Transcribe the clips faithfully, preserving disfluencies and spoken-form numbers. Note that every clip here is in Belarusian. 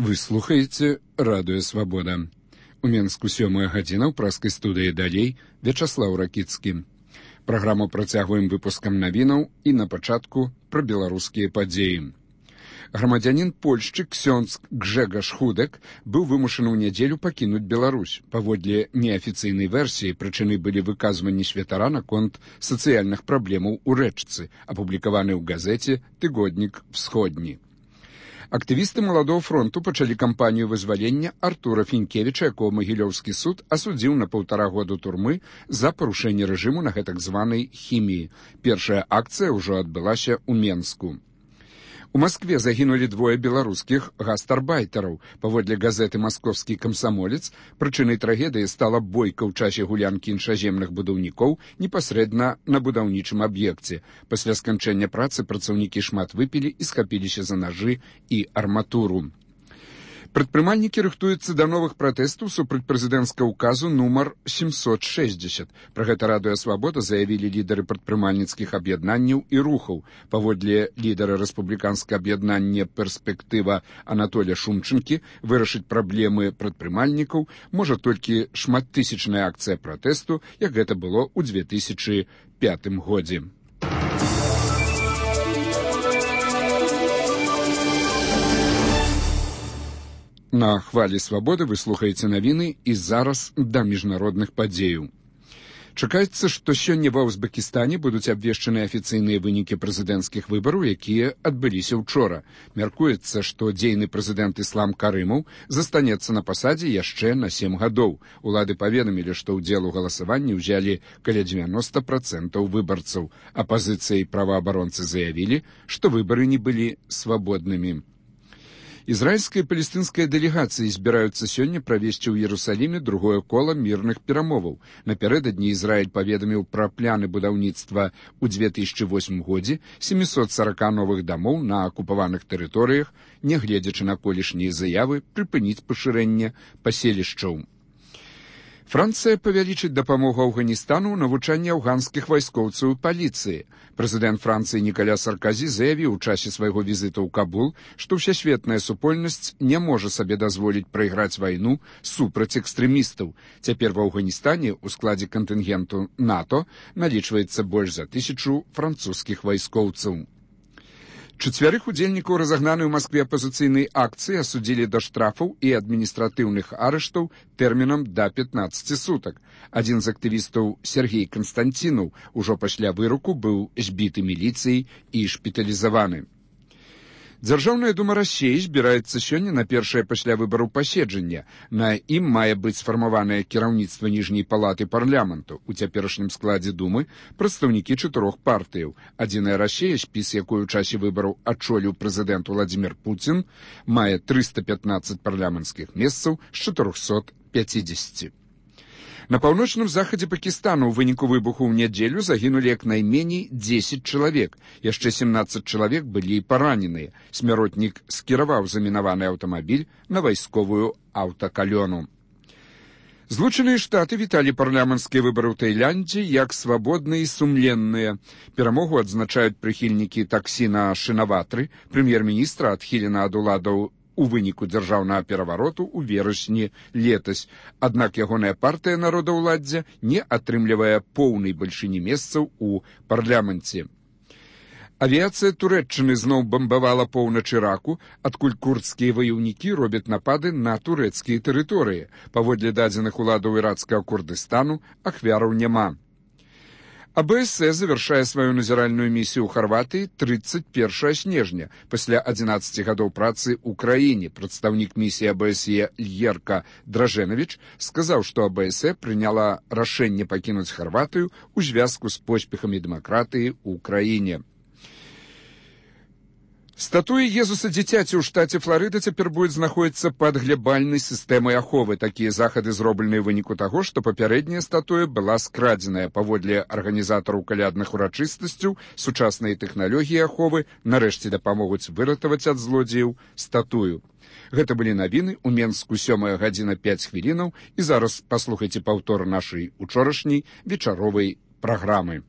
Вы слухаеце радыё Свабода. У Менску сёмая гадзіна ў праскай студыі далей Вячаслаў Ракіцкі. Праграму працягваем выпускам навінаў і на пачатку пра беларускія падзеі. Грамадзянін Польшчы ксёндз Гжэгаш Худак быў вымушаны ў нядзелю пакінуць Беларусь. Паводле неафіцыйнай версіі прычынай былі выказванні святара наконт сацыяльных праблемаў у рэчцы, апублікаваны ў газеце «Тыгоднік Всходні». Актывісты маладого фронту пачалі кампанію вызвалення Артура Фінкевіча, якого Магілёўскі суд асудзіў на паўтара году турмы за парушэнне рэжыму на гэтак званай хіміі. Першая акцыя ўжо адбылася ў Менску. У Маскве загінулі двое беларускіх гастарбайтараў. Паводле газеты «Маскоўскі камсамолец», прычынай трагедыі стала бойка ў часе гулянкі іншаземных будаўнікоў непасрэдна на будаўнічым аб'екце. Пасля сканчэння працы працаўнікі шмат выпілі і схапіліся за нажы і арматуру. Прадпрымальнікі рыхтуюцца да новых пратэстаў супраць прэзідэнцкага ўказу нумар сямсот шэсцьдзесят. Пра гэта радыё Свабода заявілі лідары прадпрымальніцкіх аб'яднанняў і рухаў. Паводле лідара рэспубліканскага аб'яднання «Перспектыва» Анатолія Шумчынкі, вырашыць праблемы прадпрымальнікаў можа толькі шматтысячная акцыя пратэсту, як гэта было ў дзве тысячы пятым годзе. На хвалі Свабоды вы слухаеце навіны і зараз да міжнародных падзеяў. Чакаецца, што сёння ва Узбекістане будуць абвешчаны афіцыйныя вынікі прэзідэнцкіх выбараў, якія адбыліся ўчора. Мяркуецца, што дзейны прэзідэнт Іслам Карымаў застанецца на пасадзе яшчэ на сем гадоў. Улады паведамілі, што ўдзел у галасаванні ўзялі каля дзевяноста працэнтаў выбарцаў. Апазіцыя і праваабаронцы заявілі, што выбары не былі свабоднымі. Ізраільская і палестынская дэлегацыі збіраюцца сёння правесці ў Іерусаліме другое кола мірных перамоваў. Напярэдадні Ізраіль паведаміў пра пляны будаўніцтва ў дзве тысячы восьмым годзе сямсот сорок новых дамоў на акупаваных тэрыторыях, нягледзячы на колішнія заявы прыпыніць пашырэнне паселішчаў. Францыя павялічыць дапамогу Афганістану ў навучанні афганскіх вайскоўцаў і паліцыі. Прэзідэнт Францыі Нікаля Сарказі заявіў у часе свайго візіту ў Кабул, што ўсесветная супольнасць не можа сабе дазволіць прайграць вайну супраць экстрэмістаў. Цяпер ва Афганістане ў складзе кантынгенту НАТО налічваецца больш за тысячу французскіх вайскоўцаў. Чацвярых удзельнікаў разагнанай у Маскве апазіцыйнай акцыі асудзілі да штрафаў і адміністратыўных арыштаў тэрмінам да пятнаццаці сутак. Адзін з актывістаў Сергей Канстантінаў ужо пасля выроку быў збіты міліцыяй і шпіталізаваны. Дзяржаўная дума Расіі збіраецца сёння на першае пасля выбараў паседжання. На ім мае быць сфармаванае кіраўніцтва ніжняй палаты парламенту. У цяперашнім складзе думы прадстаўнікі чатырох партыяў. Адзіная Расія, спіс якой у часе выбараў адчоліў прэзідэнт Владзімір Пуцін, мае трыста пятнаццаць парламенцкіх месцаў з чатырохсот пяцідзесяці. На паўночным захадзе Пакістану ў выніку выбуху ў нядзелю загінулі як найменей дзесяць чалавек. Яшчэ сямнаццаць чалавек былі параненыя. Смяротнік скіраваў замінаваны аўтамабіль на вайсковую аўтакалёну. Злучаныя Штаты віталі парламенцкія выбары ў Таіландзе як свабодныя і сумленныя. Перамогу адзначаюць прыхільнікі Таксіна Шынаватры, прэм'ер-міністра, адхілена ад уладаў у выніку дзяржаўнага перавароту ў верасні летась. Аднак ягоная партыя народаўладдзя не атрымлівае поўнай бальшыні месцаў у парламенце. Авіяцыя Турэччыны зноў бамбавала поўнач Іраку, адкуль курдскія ваяўнікі робяць напады на турэцкія тэрыторыі. Паводле дадзеных уладаў іракскага Курдыстану ахвяраў няма. АБСЕ завяршае сваю назіральную місію ў Харватыі трыццаць першага снежня. Пасля адзінаццаці гадоў працы ў краіне прадстаўнік місіі АБСЕ Льерка Дражэнавіч сказаў, што АБСЕ прыняла рашэнне пакінуць Харватыю ў звязку з поспехамі дэмакратыі ў краіне. Статуя Езуса дзіцяці ў штаце Фларыда цяпер будуць знаходзіцца пад глебальнай сістэмай аховы. Такія захады зробленыя ў выніку таго, што папярэдняя статуя была скрадзеная. Паводле арганізатараў калядных урачыстасцяў, сучасныя тэхналогіі аховы нарэшце дапамогуць выратаваць ад злодзеяў статую. Гэта былі навіны ў Менску сёмая гадзіна пяць хвілінаў і зараз паслухайце паўтор нашай учорашняй вечаровай праграмы.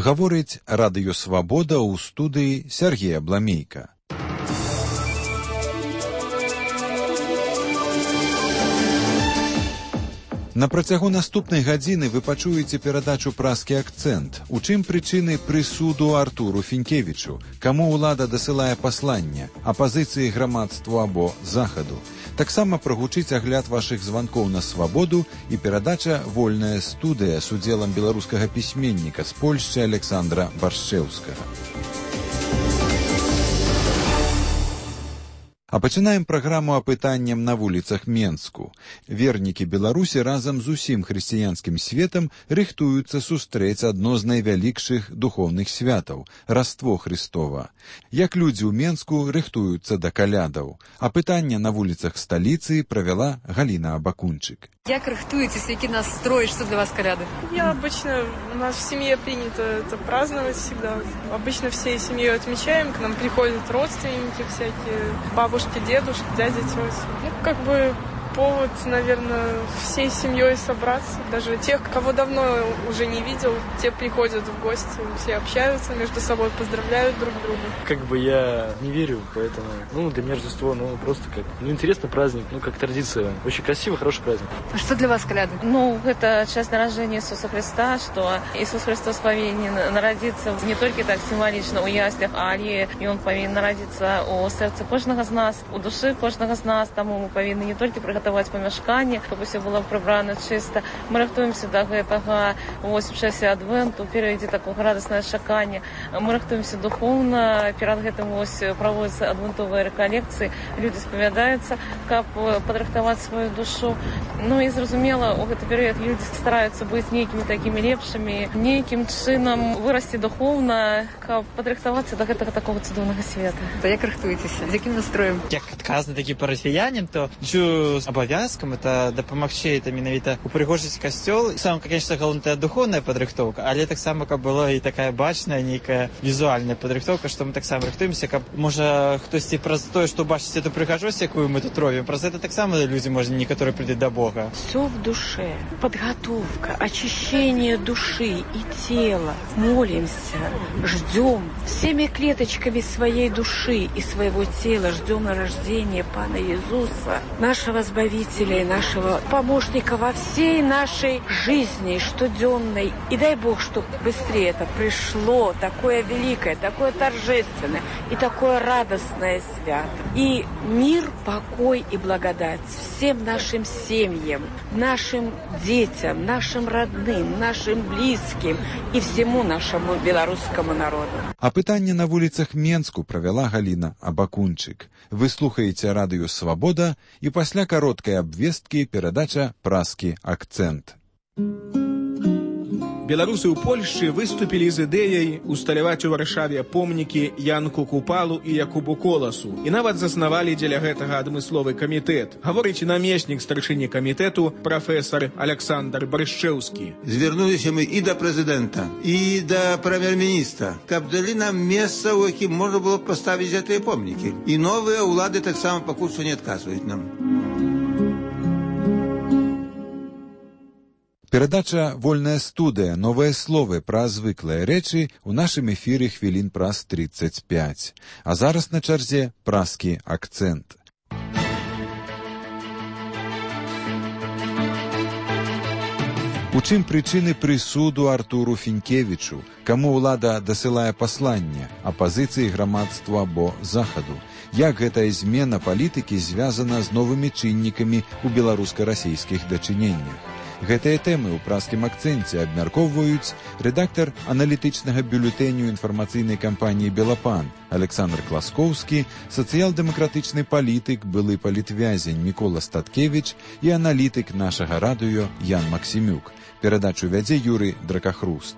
Гаворыць радыё «Свабода» ў студыі Сергея Бламейка. На працягу наступнай гадзіны вы пачуеце перадачу «Праскі акцэнт». У чым прычыны прысуду Артуру Фінкевічу? Каму ўлада дасылае пасланне? Апазіцыі грамадству або захаду? Таксама прагучыць агляд вашых званкоў на «Свабоду» і перадача «Вольная студыя» з удзелам беларускага пісьменніка з Польшчы Александра Баршчэўскага. А пачынаем праграму апытаннем на вуліцах Менску. Вернікі Беларусі разам з усім хрысціянскім светам рыхтуюцца сустрэць адно з найвялікшых духоўных святаў – Раство Хрыстова. Як людзі ў Менску рыхтуюцца да калядаў. Апытанне на вуліцах сталіцы правяла Галина Абакунчык. Як рыхтуетесь, які настрой, что для вас коляды? Я обычно, у нас в семье принято это праздновать всегда. Обычно всей семьей отмечаем, к нам приходят родственники всякие, бабушки, дедушки, дяди, тети. Ну, как бы повод, наверное, всей семьей собраться. Даже тех, кого давно уже не видел, те приходят в гости, все общаются между собой, поздравляют друг друга. Как бы я не верю, поэтому, ну, для меня Рождество, ну, просто как, ну, интересный праздник, ну, как традиция. Очень красивый, хороший праздник. А что для вас коляды? Ну, это часть рождения Иисуса Христа, что Иисус Христос повинен народиться не только так символично у яслях, але и Он повинен народиться у сердца кожного з нас, у души кожного з нас, тому мы повинны не только приготовить помешкання, щоб усе було прибрано чисто. Ми рахуємося до этого, ось в часі адвенту, перейти такого радостного чекання. Ми рахуємося духовно, перед этим ось проводяться адвентові реколекції, люди сповідаються, як підрихтувати свою душу. Ну і зрозуміло, у цей період люди стараються бути некими такими лепшими, неким чином вирости духовно, як підрихтуватися до цього такого чудового свята. То як рахуєтеся? З яким настроєм? Як адказны такі парафіянин, то лічу абавязкам это дапамагчы это менавіта упрыгожыць касцёл. Сам, конечно, галоўная духовная падрыхтоўка, але таксама каб была і такая бачная нейкая візуальная падрыхтоўка, што мы таксама рыхтуемся, каб можа хтосьці праз тое, што бачыць эту прыгажосць, якую мы тут робім, праз это таксама людзі можна некаторыя прыйдуць да Бога. Все в душе, подготовка, очищение души и тела. Молимся, ждем всеми клеточками своей души и своего тела, ждем рождения Пана Иисуса, нашего Избавителя и нашего помощника во всей нашей жизни штоденной. И дай Бог, чтобы быстрее это пришло, такое великое, такое торжественное и такое радостное свято. И мир, покой и благодать всем нашим семьям, нашим детям, нашим родным, нашим близким и всему нашему белорусскому народу. Апытанне на вуліцах Менску правяла Галина Абакунчык. Вы слухаеце радыё «Свабода» і пасля кароткай абвесткі перадача «Праскі акцэнт». Беларусы ў Польшчы выступілі з ідэяй усталяваць у Варшаве помнікі Янку Купалу і Якубу Коласу і нават заснавалі дзеля гэтага адмысловы камітэт. Гаворыць намеснік старшыні камітэту прафесар Александр Баршчэўскі. Звярнуліся мы і да прэзідэнта, і да прэм'ер-міністра, каб далі нам месца, у якім можна было паставіць гэтыя помнікі. І новыя ўлады таксама пакуль што не адказваюць нам. Перадача «Вольная студыя. Новыя словы пра звыклыя рэчы» у нашым эфіры хвілін праз трыццаць пяць. А зараз на чарзе «Праскі акцэнт». У чым прычыны прысуду Артуру Фінкевічу? Каму ўлада дасылае пасланне? Апазіцыі грамадству або захаду? Як гэтая змена палітыкі звязана з новымі чыннікамі ў беларуска-расійскіх дачыненнях? Гэтыя тэмы ў праскім акцэнце абмяркоўваюць рэдактар аналітычнага бюлетэню інфармацыйнай кампаніі «Белапан» Александр Класкоўскі, сацыял-дэмакратычны палітык, былы палітвязень Мікола Статкевіч і аналітык нашага радыё Ян Максімюк. Перадачу вядзе Юрый Дракахруст.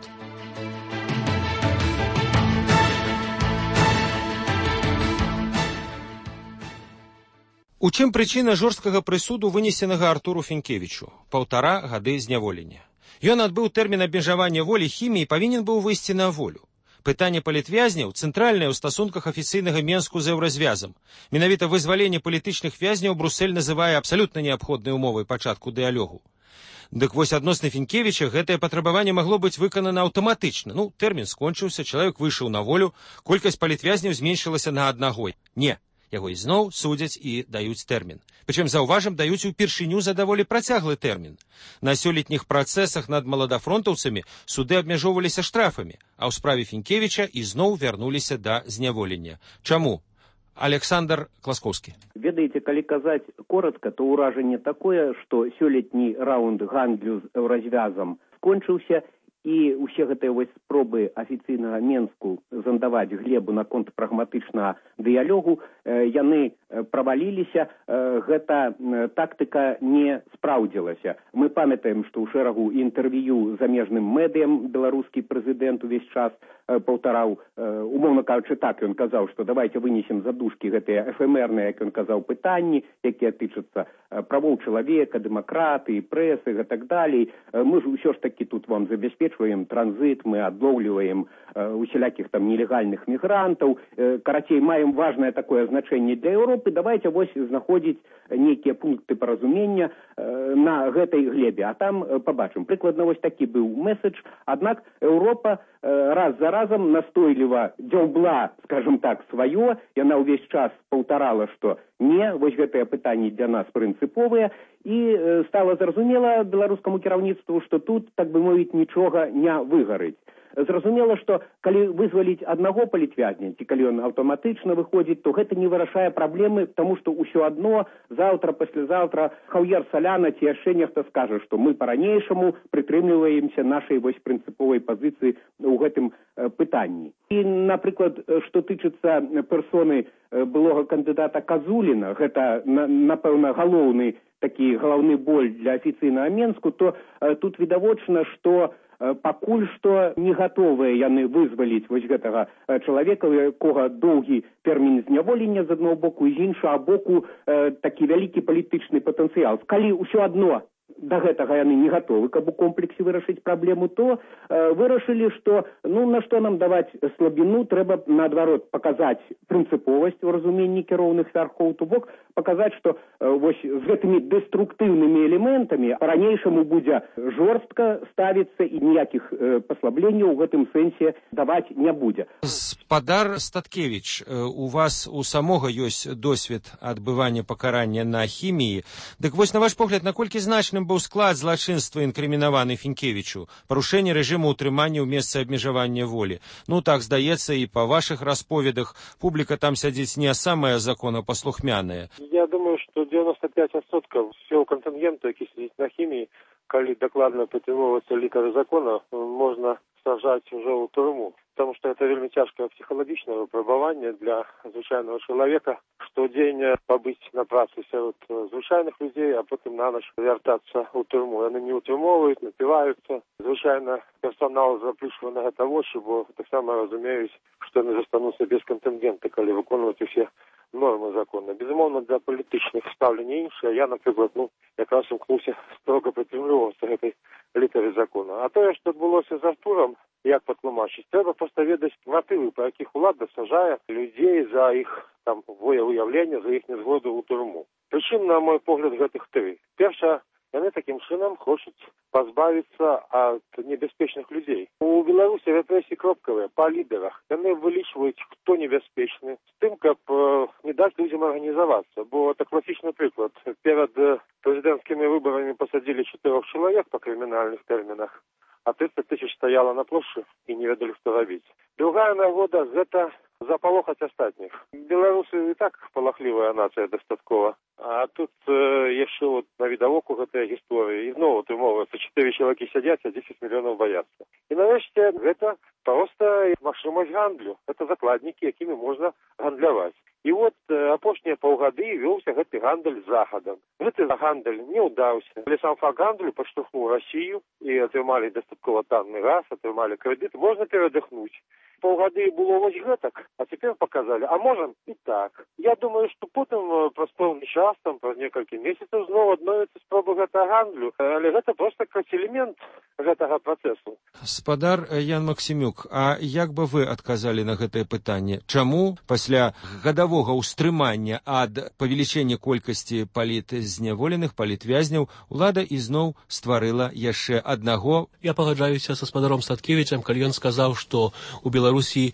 У чым прычына жорсткага прысуду, вынесенага Артуру Фінкевічу? Паўтара гады зняволення. Ён адбыў тэрмін абмежавання волі хіміі і павінен быў выйсці на волю. Пытанне палітвязняў цэнтральнае ў стасунках афіцыйнага Менску з еўразвязам. Менавіта вызваленне палітычных вязняў Брусель называе абсалютна неабходнай умовай пачатку дыялогу. Дык вось адносна Фінкевіча гэтае патрабаванне магло быць выканана аўтаматычна. Ну, тэрмін скончыўся, чалавек выйшаў на волю, колькасць палітвязняў зменшылася на аднаго. Не, яго ізноў судзяць і даюць тэрмін. Прычым, заўважым, даюць упершыню за даволі працяглы тэрмін. На сёлетніх працэсах над маладафронтаўцамі суды абмяжоўваліся штрафамі, а ў справе Фінкевіча ізноў вярнуліся да зняволення. Чаму? Александр Класкоўскі. Ведаеце, калі казаць коротка, то ўражанне такое, што сёлетні раунд гандлю з развязам скончыўся, і ўсе гэтыя вось спробы афіцыйнага Менску зандаваць глебу наконт прагматычнага дыялогу, яны праваліліся, гэта тактыка не спраўдзілася. Мы памятаем, што ў шэрагу інтэрв'ю замежным медыям беларускі прэзідэнт увесь час паўтараў, умоўна кажучы, так ён казаў, што давайте вынесем задушкі гэтыя эфемерныя, як ён казаў, пытанні, якія тычацца правоў чалавека, дэмакратыі, прэсы і так далей. Мы ж усё ж такі тут вам забяспечваем транзит, мы адлоўліваем усялякіх там нелегальных мігрантаў, карацей, маем важнае такое значэнне для Еўропы, давайте вось знаходзіць нейкія пункты паразумення на гэтай глебе, а там пабачым. Прыкладна вось такі быў месседж, аднак Еўропа раз за разам настойліва дзяўбла, скажем так, сваё, яна ўвесь час паўтарала, што не, вось гэтыя пытанні для нас прынцыповыя, і стала зразумела беларускаму кіраўніцтву, што тут, так бы мовіць, нічога не выгарыць. Зразумела, што калі вызваліць аднаго палітвязня, ці калі ён аўтаматычна выходзіць, то гэта не вырашае праблемы, таму што ўсё адно заўтра, паслязаўтра Хаўер Саляна ці яшчэ нехта скажа, што мы па-ранейшаму прытрымліваемся нашай вось прынцыповай пазіцыі ў гэтым пытанні. І, напрыклад, што тычыцца персоны былога кандыдата Казуліна, гэта, напэўна, галоўны такі галаўны боль для афіцыйнага Менску, то тут відавочна, што пакуль што не гатовыя яны вызваліць вось гэтага чалавека, у якога доўгі тэрмін зняволення з аднаго боку і з іншага боку э, такі вялікі палітычны патэнцыял. Калі ўсё адно да гэтага яны не гатовы, каб у комплексе вырашыць праблему, то э, вырашылі, што ну на што нам даваць слабіну, трэба наадварот паказаць прынцыповасць у разуменні кіроўных вярхоў, то бок паказаць, што э, вось з гэтымі дэструктыўнымі элементамі па-ранейшаму будзе жорстка ставіцца і ніякіх э, паслабленняў у гэтым сэнсе даваць не будзе. Спадар Статкевіч, у вас у самога ёсць досвед адбывання пакарання на хіміі. Дык вось на ваш погляд, наколькі значным быў склад злачынства інкрымінаваны Фінкевічу, парушэнне рэжыму ўтрымання ў месцы абмежавання волі? Ну так здаецца, і па вашых расповедах публіка там сядзіць не самая законапаслухмяная. Я думаю, што девяносто пять процентов всего контингента, які сидіць на хіміі, калі дакладна прытрымоўвацца літары закона, можна сажаць уже ў турму. Потому что это вельмі цяжкае псіхалагічнае выпрабаванне для звычайнага чалавека, штодзень пабыць на працы сярод звычайных людзей, а потым на ноч вяртацца ў турму. Яны не ўтрымоўваюць, напіваюцца. Звычайна персонал заплюшвае на гэта вочы, бо таксама разумеюць, што яны застануцца без кантынгента, калі выконваць усе нормы закона. Безумоўна, для палітычных стаўленне іншае. Я, напрыклад, ну, якраз імкнуўся строга прытрымлівацца гэтай літары закона. А тое, што адбылося з Артурам, як патлумачыць, трэба проста ведаць матывы, па якіх улада сажае людзей за іх там воявыяўленне, за іх нязгоду ў турму. Прычым, на мой погляд, гэтых тры. Перша, яны такім чынам хочуць пазбавіцца ад небяспечных людзей. У Беларусі рэпрэсіі кропкавыя па лідарах. Яны вылічваюць, хто небяспечны, з тым, каб э, не даць людзям арганізавацца. Бо это класічны прыклад. Перад прэзідэнцкімі выбарамі пасадзілі чатырох чалавек па крымінальных тэрмінах, а тридцать тысяч стояло на площади и не ведали, что робить. Другая нагода – это запалохать остатних. Белорусы и так полохливая нация достаткова. А тут э, еще вот на видовоку этой истории. И снова трымовывается, четыре человека сидят, а десять миллионов боятся. И нарешті, это просто магчымасць гандлю. Это закладники, якими можно гандляваць. І от э, апошнія паўгады вёўся гэты гандаль захадам. Гэты гандаль не ўдаўся. Але сам факт гандлю падштурхнуў Расію і атрымалі дастаткова танны газ, атрымалі крэдыт. Можна перадыхнуць. паўгады было вось гэтак, а цяпер паказалі, а можам і так. Я думаю, што потым праз пэўны час, там, праз некалькі месяцаў зноў адновіцца спроба гэтага гандлю, але гэта проста як элемент гэтага працэсу. Спадар Ян Максімюк, а як бы вы адказалі на гэтае пытанне? Чаму пасля гадавога ўстрымання ад павелічэння колькасці палітзняволеных, палітвязняў, улада ізноў стварыла яшчэ аднаго? Я пагаджаюся са спадаром Статкевічам, калі ён сказаў, што у Беларусі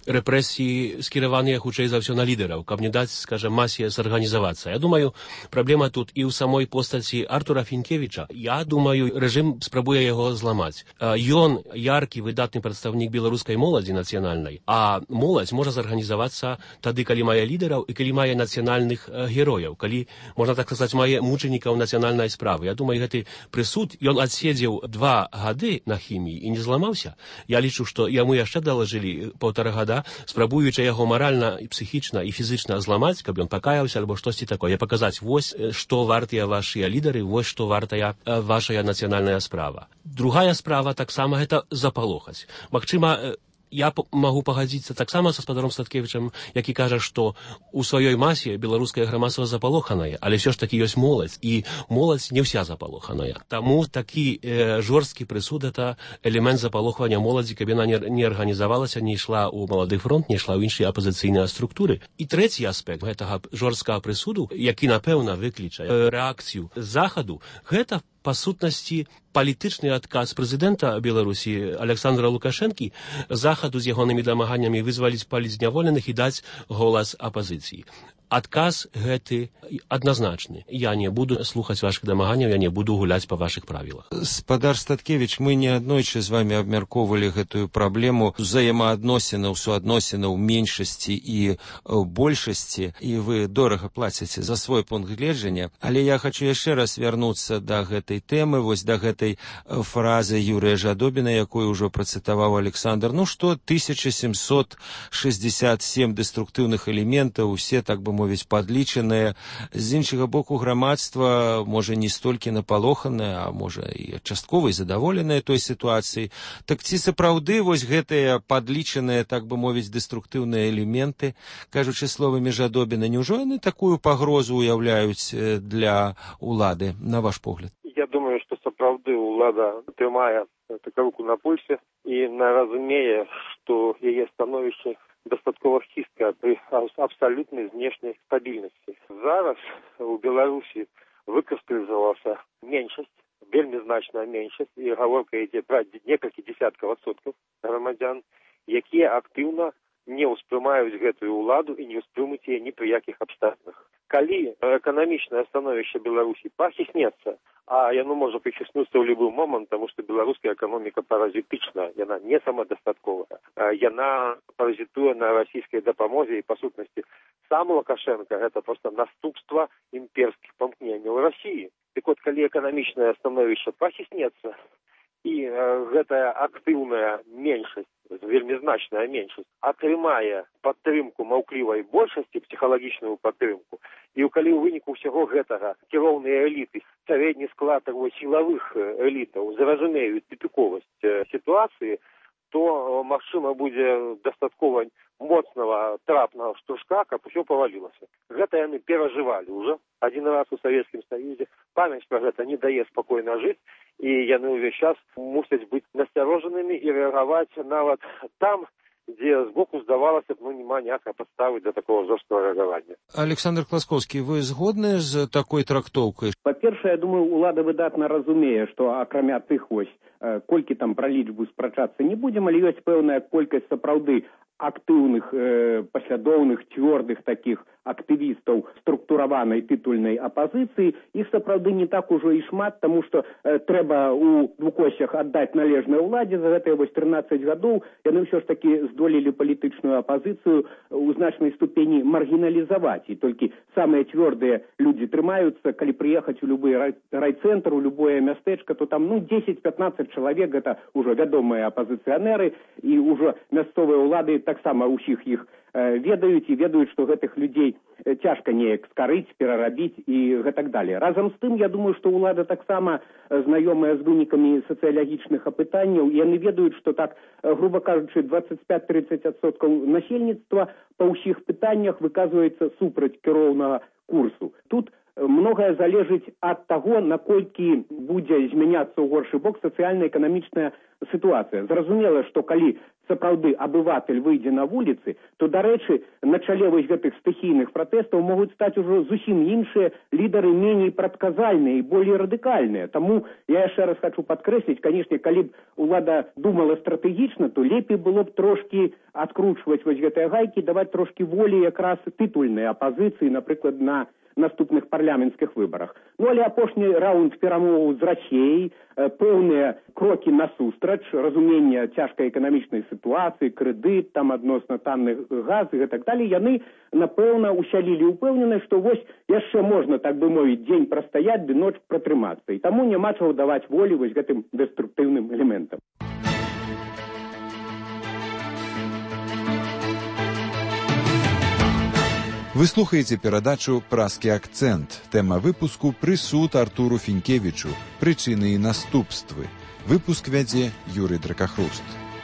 рэпрэсіі скіраваныя хутчэй за ўсё на лідараў, каб не даць, скажем, масе зарганізавацца. Я думаю, праблема тут і ў самой постаці Артура Фінкевіча. Я думаю, рэжым спрабуе яго зламаць. Ён яркі, выдатны прадстаўнік беларускай моладзі нацыянальнай, а моладзь можа зарганізавацца тады, калі мае лідараў і калі мае нацыянальных герояў, калі, можна так сказаць, мае мучанікаў нацыянальнай справы. Я думаю, гэты прысуд, ён адседзеў два гады на хіміі і не зламаўся. Я лічу, што яму яшчэ далажылі паўтара гада, спрабуючы яго маральна, і псіхічна і фізічна зламаць, каб ён пакаяўся альбо штосьці такое, паказаць, вось што вартыя вашыя лідары, вось што вартая вашая нацыянальная справа. Другая справа таксама гэта запалохаць. Магчыма, я магу пагадзіцца таксама са спадаром Статкевічам, які кажа, што у сваёй масе беларускае грамадства запалоханае, але ўсё ж такі ёсць моладзь, і моладзь не ўся запалоханая. Таму такі э, жорсткі прысуд — это элемент запалохвання моладзі, каб яна не, не арганізавалася, не ішла ў малады фронт, не ішла ў іншыя апазіцыйныя структуры. І трэці аспект гэтага жорсткага прысуду, які, напэўна, выкліча э, рэакцыю захаду, гэта па сутнасці палітычны адказ прэзідэнта Беларусі Александра Лукашэнкі захаду з ягонымі дамаганнямі вызваліць палітзняволеных і даць голас апазіцыі. Адказ гэты адназначны. Я не буду слухаць вашых дамаганняў, я не буду гуляць па вашых правілах. Спадар Статкевіч, мы неаднойчы з вами абмяркоўвалі гэтую праблему ўзаемаадносінаў, суадносінаў меншасці і большасці, і вы дорага плаціце за свой пункт гледжання. Але я хочу яшчэ раз вярнуцца да гэтай тэмы, вось да гэтай фразы Юрыя Жадобіна, якую ўжо працытаваў Александр. Ну што, тысяча сямсот шэсцьдзесят сем дэструктыўных элементаў, усе, так бы мовіць, падлічаныя. З іншага боку, грамадства можа не столькі напалоханае, а можа і часткова і задаволенае той сітуацыі. Так ці сапраўды вось гэтыя падлічаныя, так бы мовіць, дэструктыўныя элементы, кажучы словамі Жадобіна, неўжо яны такую пагрозу уяўляюць для улады, на ваш погляд? Я думаю, што сапраўды ўлада трымае таку руку на пульсе і разумее, што яе становішча дастаткова хістка пры абсалютнай знешняй стабільнасці. Зараз у Беларусі выкрысталізавалася меншасць, вельмі значная меншасць, і гаворка ідзе пра некалькі дзесяткаў адсоткаў грамадзян, якія актыўна не ўспрымаюць гэтую ўладу і не ўспрымуць яе ні пры якіх абставінах. Калі эканамічнае становішча Беларусі пахіснецца, а яно можа прыхіснуцца ў любы момант, таму што беларуская эканоміка паразітычная, яна не самадастатковая. Яна паразітуе на расійскай дапамозе і, па сутнасці, сам Лукашенко — гэта проста наступства імперскіх памкненняў Расіі. Так от, калі эканамічнае становішча пахіснецца, і э, гэтая актыўная меншасць, вельмі значная меншасць, атрымае падтрымку маўклівай большасці, псіхалагічную падтрымку, і калі ў выніку ўсяго гэтага кіроўныя эліты, сярэдні склад сілавых элітаў зразумеюць тупіковасць э, сітуацыі, то, магчыма, будзе дастаткова моцнага трапнага штуршка, каб усё павалілася. Гэта яны перажывалі ўжо адзін раз у Савецкім Саюзе. Памяць пра гэта не дае спакойна жыць, і яны ўвесь час мусяць быць насцярожанымі і рэагаваць нават там, дзе збоку здавалася б, ну, няма ніякай падставы для такого жорсткага рэагавання. Александр Класкоўскі, вы згодны з такой трактоўкай? Па-першае, я думаю, улада выдатна разумее, што акрамя тых вось, колькі там пра лічбу спрачацца не будзем, але ёсць пэўная колькасць сапраўды актыўных, э, паслядоўных, цвёрдых такіх актывістаў структураванай тытульнай апазіцыі. Іх сапраўды не так ужо і шмат, таму што э, трэба ў двукосях аддаць належнай уладзе. За гэтыя вось трынаццаць гадоў яны ўсё ж такі здолелі палітычную апазіцыю ў значнай ступені маргіналізаваць. І толькі самыя цвёрдыя людзі трымаюцца. Калі прыехаць у любы рай, райцэнтр, у любое мястэчка, то там ну дзесяць-пятнаццаць чалавек, гэта ўжо вядомыя апазіцыянеры, і ўжо мясцовыя ўлады таксама ўсіх іх ведаюць і ведаюць, што гэтых людзей цяжка неяк скарыць, перарабіць і гэтак далей. Разам з тым, я думаю, што ўлада таксама знаёмая з вынікамі сацыялагічных апытанняў, і яны ведаюць, што так, груба кажучы, дваццаць пяць - трыццаць адсоткаў насельніцтва па ўсіх пытаннях выказваецца супраць кіроўнага курсу. Тут многае залежыць ад таго, наколькі будзе змяняцца ў горшы бок сацыяльна-эканамічная сітуацыя. Зразумела, што калі сапраўды абыватель выйдзе на вуліцы, то, дарэчы, на чале вось гэтых стыхійных пратэстаў могуць стаць ужо зусім іншыя лідары, меней прадказальныя і болей радыкальныя. Таму я яшчэ раз хочу падкрэсліць, канешне, калі б улада думала стратэгічна, то лепей было б трошкі адкручваць вось гэтыя гайкі, даваць трошкі волі якраз тытульнай апазіцыі, напрыклад, на наступных парламенцкіх выбарах. Ну, але апошні раунд перамоваў з Расіяй, пэўныя крокі насустрач, разуменне цяжкай эканамічнай сітуацыі, крэдыт, там адносна танных газ і гэтак далей, яны, напэўна, усялілі ўпэўненасць, што вось яшчэ можна, так бы мовіць, дзень прастаяць, ды ноч пратрымацца. І таму няма чаго даваць волі вось гэтым дэструктыўным элементам. Вы слухаеце перадачу «Празкі акцэнт». Тэма выпуску «Прысуд Артуру Фінкевічу. Прычыны і наступствы». Выпуск вядзе Юрый Дракахруст.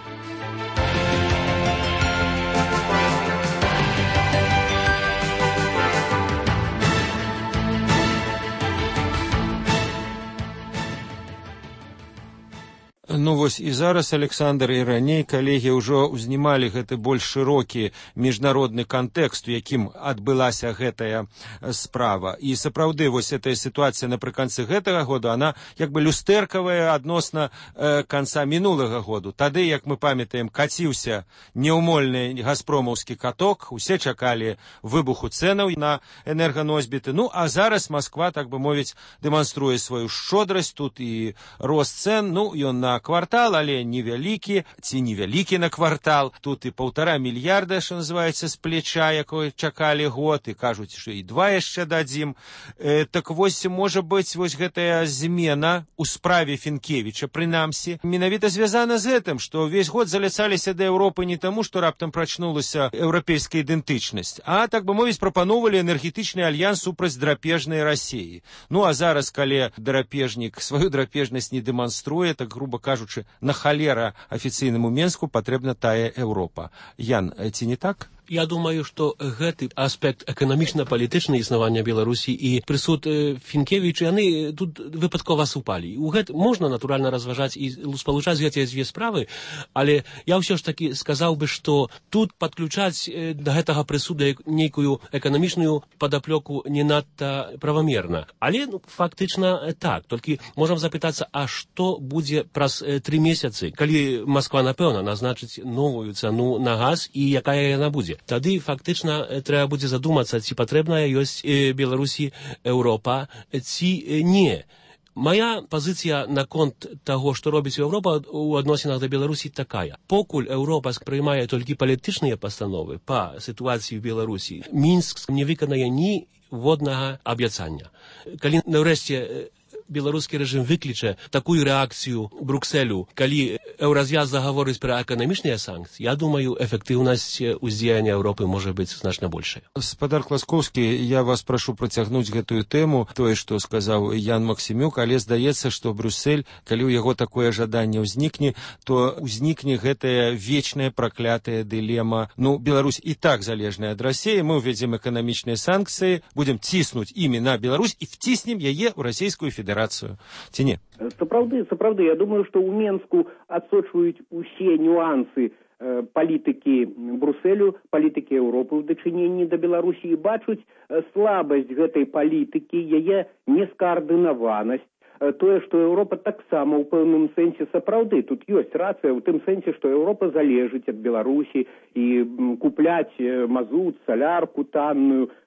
Ну вось і зараз, Александр, і раней калегі ўжо ўзнімалі гэты больш шырокі міжнародны кантэкст, у якім адбылася гэтая справа. І сапраўды вось гэтая сітуацыя напрыканцы гэтага году, она як бы люстэркавая адносна э, канца мінулага году. Тады, як мы памятаем, каціўся неўмольны газпромаўскі каток, усе чакалі выбуху цэнаў на энерганосьбіты. Ну а зараз Масква, так бы мовіць, дэманструе сваю шчодрасць, тут і рост цэн, ну ён на квартал, але невялікі, ці невялікі на квартал. Тут і паўтара мільярда, што называецца, з плеча, якое чакалі год, і кажуць, што і два яшчэ дадзім. Э, так вось, можа быць, вось гэтая змена ў справе Фінкевіча, прынамсі, менавіта звязана з гэтым, што ўвесь год заляцаліся да Еўропы не таму, што раптам прачнулася еўрапейская ідэнтычнасць, а, так бы мовіць, прапаноўвалі энергетычны альянс супраць драпежнай Расіі. Ну, а зараз, калі драпежнік сваю драпежнасць не дэманструе, так, грубо кажучы, на халера афіцыйнаму Менску патрэбна тая Еўропа. Ян, ці не так? Я думаю, што гэты аспект эканамічна-палітычнага існавання Беларусі і прысуд Фінкевіча, яны тут выпадкова супалі. У гэт можна, натуральна, разважаць і спалучаць гэтыя дзве справы, але я ўсё ж такі сказаў бы, што тут падключаць да гэтага прысуда нейкую эканамічную падаплёку не надта правамерна. Але, ну, фактычна так. Толькі можам запытацца, а што будзе праз тры месяцы, калі Масква, напэўна, назначыць новую цану на газ і якая яна будзе? Тады фактычна трэба будзе задумацца, ці патрэбная ёсць Беларусі Еўропа, ці не. Моя пазіцыя наконт таго, што робіць Еўропа ў адносінах да Беларусі такая. Покуль Еўропа прыймае толькі палітычныя пастановы па сітуацыі ў Беларусі, Мінск не выканае ніводнага абяцання. Калі нарэшце беларускі рэжым выкліча такую рэакцыю Брукселю, калі Еўразвяз загаворыць пра эканамічныя санкцыі, я думаю, эфектыўнасць уздзеяння Еўропы можа быць значна большая. Спадар Класкоўскі, я вас прашу працягнуць гэтую тэму, тое, што сказаў Ян Максімюк, але здаецца, што Брюссель, калі ў яго такое жаданне ўзнікне, то ўзнікне гэтая вечная праклятая дылема. Ну, Беларусь і так залежная ад Расіі, мы ўвядзем эканамічныя санкцыі, будзем ціснуць імі на Беларусь і вціснем яе ў Расійскую Федэрацыю. Ці не? Сапраўды, сапраўды. Я думаю, што ў Менску адсочваюць усе нюансы э, палітыкі Брусселю, палітыкі Еўропы ў дачыненні да Беларусі і бачуць э, слабасць гэтай палітыкі, яе нескаардынаванасць, э, тое, што Еўропа таксама ў пэўным сэнсе сапраўды. Тут ёсць рацыя ў тым сэнсе, што Еўропа залежыць ад Беларусі і м, купляць э, мазут, салярку танную,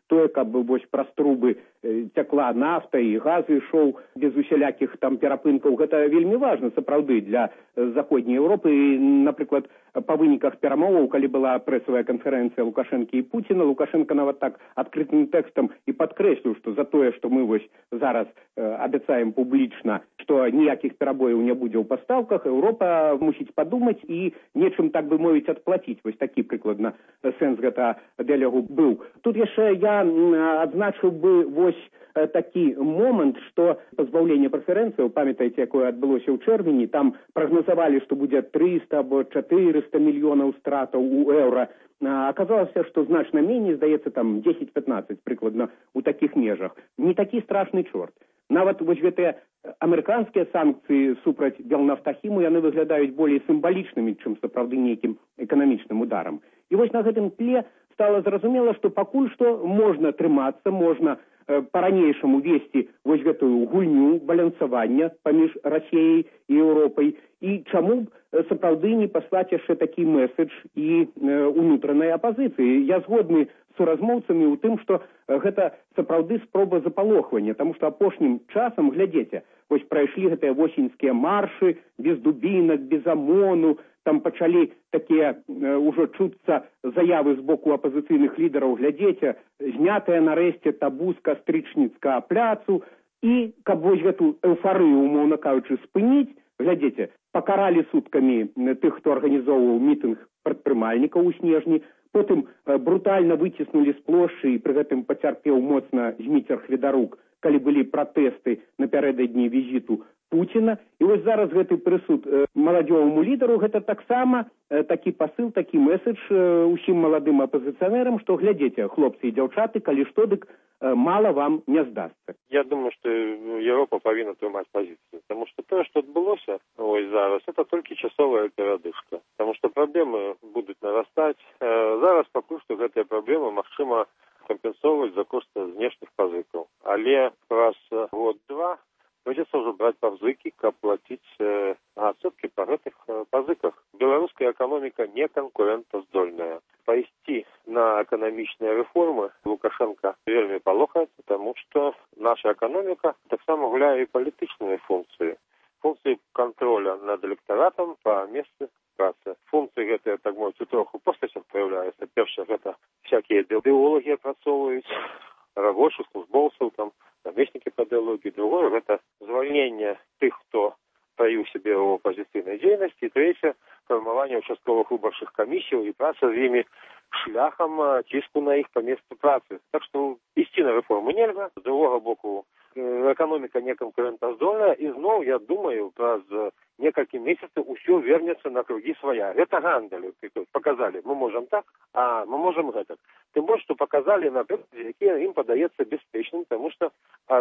тое, каб вось праз трубы цякла нафта і газ ішоў без усялякіх там перапынкаў. Гэта вельмі важна, сапраўды, для заходняй Еўропы. І, напрыклад, па выніках перамоваў, калі была прэсавая канферэнцыя Лукашэнкі і Пуціна, Лукашенко нават так адкрытым тэкстам і падкрэсліў, што за тое, што мы вось зараз э, абяцаем публічна, што ніякіх перабояў не будзе ў пастаўках, Еўропа мусіць падумаць і нечым, так бы мовіць, адплаціць. Вось такі прыкладна сэнс гэта дыялогу быў. Тут яшчэ я адзначыў бы вось такі момант, што пазбаўленне прэферэнцыяў, памятаеце, якое адбылося ў чэрвені, там прагназавалі, што будзе трыста або чатырыста мільёнаў стратаў у еўра. Аказалася, што значна меней, здаецца, там дзесяць-пятнаццаць прыкладна у такіх межах. Не такі страшны чорт. Нават вось гэтыя амерыканскія санкцыі супраць Белнафтахіму, яны выглядаюць болей сімвалічнымі, чым сапраўды нейкім эканамічным ударам. І вось на гэтым тле стала зразумела, што пакуль што можна трымацца, можна э, па-ранейшаму весці вось гэтую гульню балансавання паміж Расіяй і Еўропай. І чаму б сапраўды не паслаць яшчэ такі месседж і э, унутранай апазіцыі? Я згодны з суразмоўцамі ў тым, што гэта сапраўды спроба запалохвання, таму што апошнім часам, глядзіце, вось прайшлі гэтыя восеньскія маршы без дубінак, без АМОНу, там пачалі такія э, ўжо чуцца заявы з боку апазіцыйных лідараў, глядзіце, знятая нарэшце табу з кастрычніцкага пляцу, і каб вось гэту эўфарыю, умоўна кажучы, спыніць, глядзіце, пакаралі суткамі тых, хто арганізоўваў мітынг прадпрымальнікаў у снежні, потым э, брутальна выціснулі з плошчы і пры гэтым пацярпеў моцна Зміцер Хведарук, калі былі пратэсты напярэдадні візіту Пуціна. І вось зараз гэты прысуд э, маладзёваму лідару, гэта таксама э, такі пасыл, такі месседж э, усім маладым апазіцыянерам, што глядзіце, хлопцы і дзяўчаты, калі што, дык э, мала вам не здасца. Я думаю, што Еўропа павінна трымаць пазіцыю, таму што тое, што адбылося ось зараз, это толькі часовая перадышка, таму што праблемы будуць нарастаць. Э, зараз пакуль што гэтыя праблемы магчыма кампенсоўваць за кошт знешніх пазыкаў, але праз год-два придется уже брать пазыкі, каб платіць э, адсоткі па гэтых э, пазыках. Беларуская эканоміка не конкурентаздольная. Пайсці на эканамічныя рэформы Лукашенко вельмі палохаецца, таму што наша эканоміка таксама гуляе і палітычныя функцыі. Функцыі контроля над электаратам па месцы працы. Функцыі гэтыя, так мовіць, у трох постацях праяўляюцца. Першае, гэта всякія ідэолагі апрацоўваюць, рабочых, службоўцаў, там, намеснікі па ідэалогіі. Другое, гэта звальненне тых, хто праявіў сябе ў апазіцыйнай дзейнасці. І трэцяе, фармаванне участковых выбарчых камісіяў і праца з імі шляхам ціску на іх па месцы працы. Так што ісці на рэформу нельга. З другога боку, эканоміка не конкурентаздольная, і зноў, я думаю, праз некалькі месяцаў усё вернецца на кругі свая. Гэта гандаль. Паказалі, мы можам так, а мы можам гэтак. Тым больш, што паказалі на прыкладзе, які ім падаецца бяспечным, таму што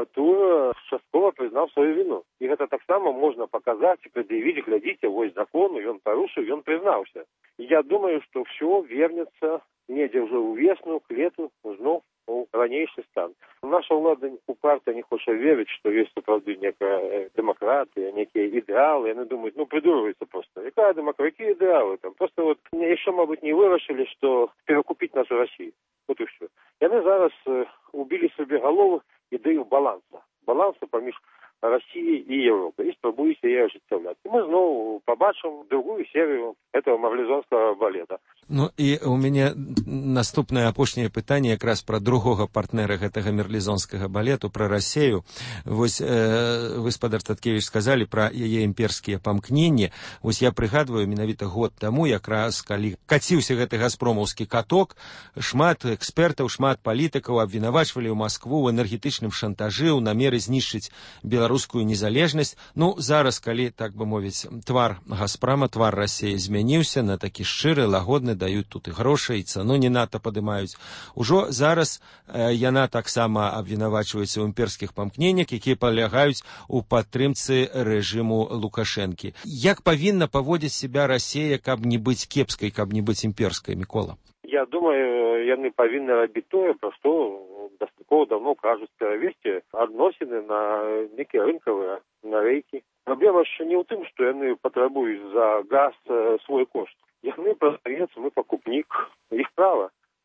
Артур часткова прызнаў сваю віну. І гэта таксама можна паказаць і прад'явіць, глядзіце, вось закон, ён парушыў, ён прызнаўся. Я думаю, што ўсё вернецца недзе ўжо ў весну, к лету, зноў у ранейшы стан. Наша ўлада упарта не хоча верыць, што ёсць сапраўды некая дэмакратыя, некія ідэалы. Яны думаюць, ну, придурваюцца просто. Якая дэмакратыя, якія ідэалы? Там просто вот яшчэ, мабыць, не вырашылі, што перакупіць нашу Расію. Вот і ўсё. Яны зараз э, убілі сабе галову ідэю баланса. Баланса паміж России и Европы, и спробуюсь ее ажыццяўляць. Мы зноў побачым другую серию этого марлезонского балета. Ну і у мяне наступнае апошняе пытанне якраз пра другога партнера гэтага марлезонскага балету, пра Расею. Вось э, вы, спадар Таткевіч, сказалі пра яе імперскія памкненні. Вось я прыгадваю, менавіта год таму, якраз калі каціўся гэты газпромаўскі каток, шмат экспертаў, шмат палітыкаў абвінавачвалі ў Маскву ў энергетычным шантажы, ў намеры знішчыць беларускую незалежнасць. Ну, зараз, калі, так бы мовіць, твар Газпрама, твар Расеі змяніўся на такі шчыры, лагодны, даюць тут і грошы, і цану не надта падымаюць. Ужо зараз э, яна таксама абвінавачваецца ў імперскіх памкненнях, якія палягаюць у падтрымцы рэжыму Лукашэнкі. Як павінна паводзіць себя Расея, каб не быць кепскай, каб не быць імперскай, Мікола? Я думаю, яны павінны рабіць тое, пра што дастаткова давно кажуць, перавесці адносіны на некія рынкавыя, на рэйкі. Праблема яшчэ не ў тым, што яны патрабуюць за газ свой кошт. Яны прадавец, мы пакупнік, іх права.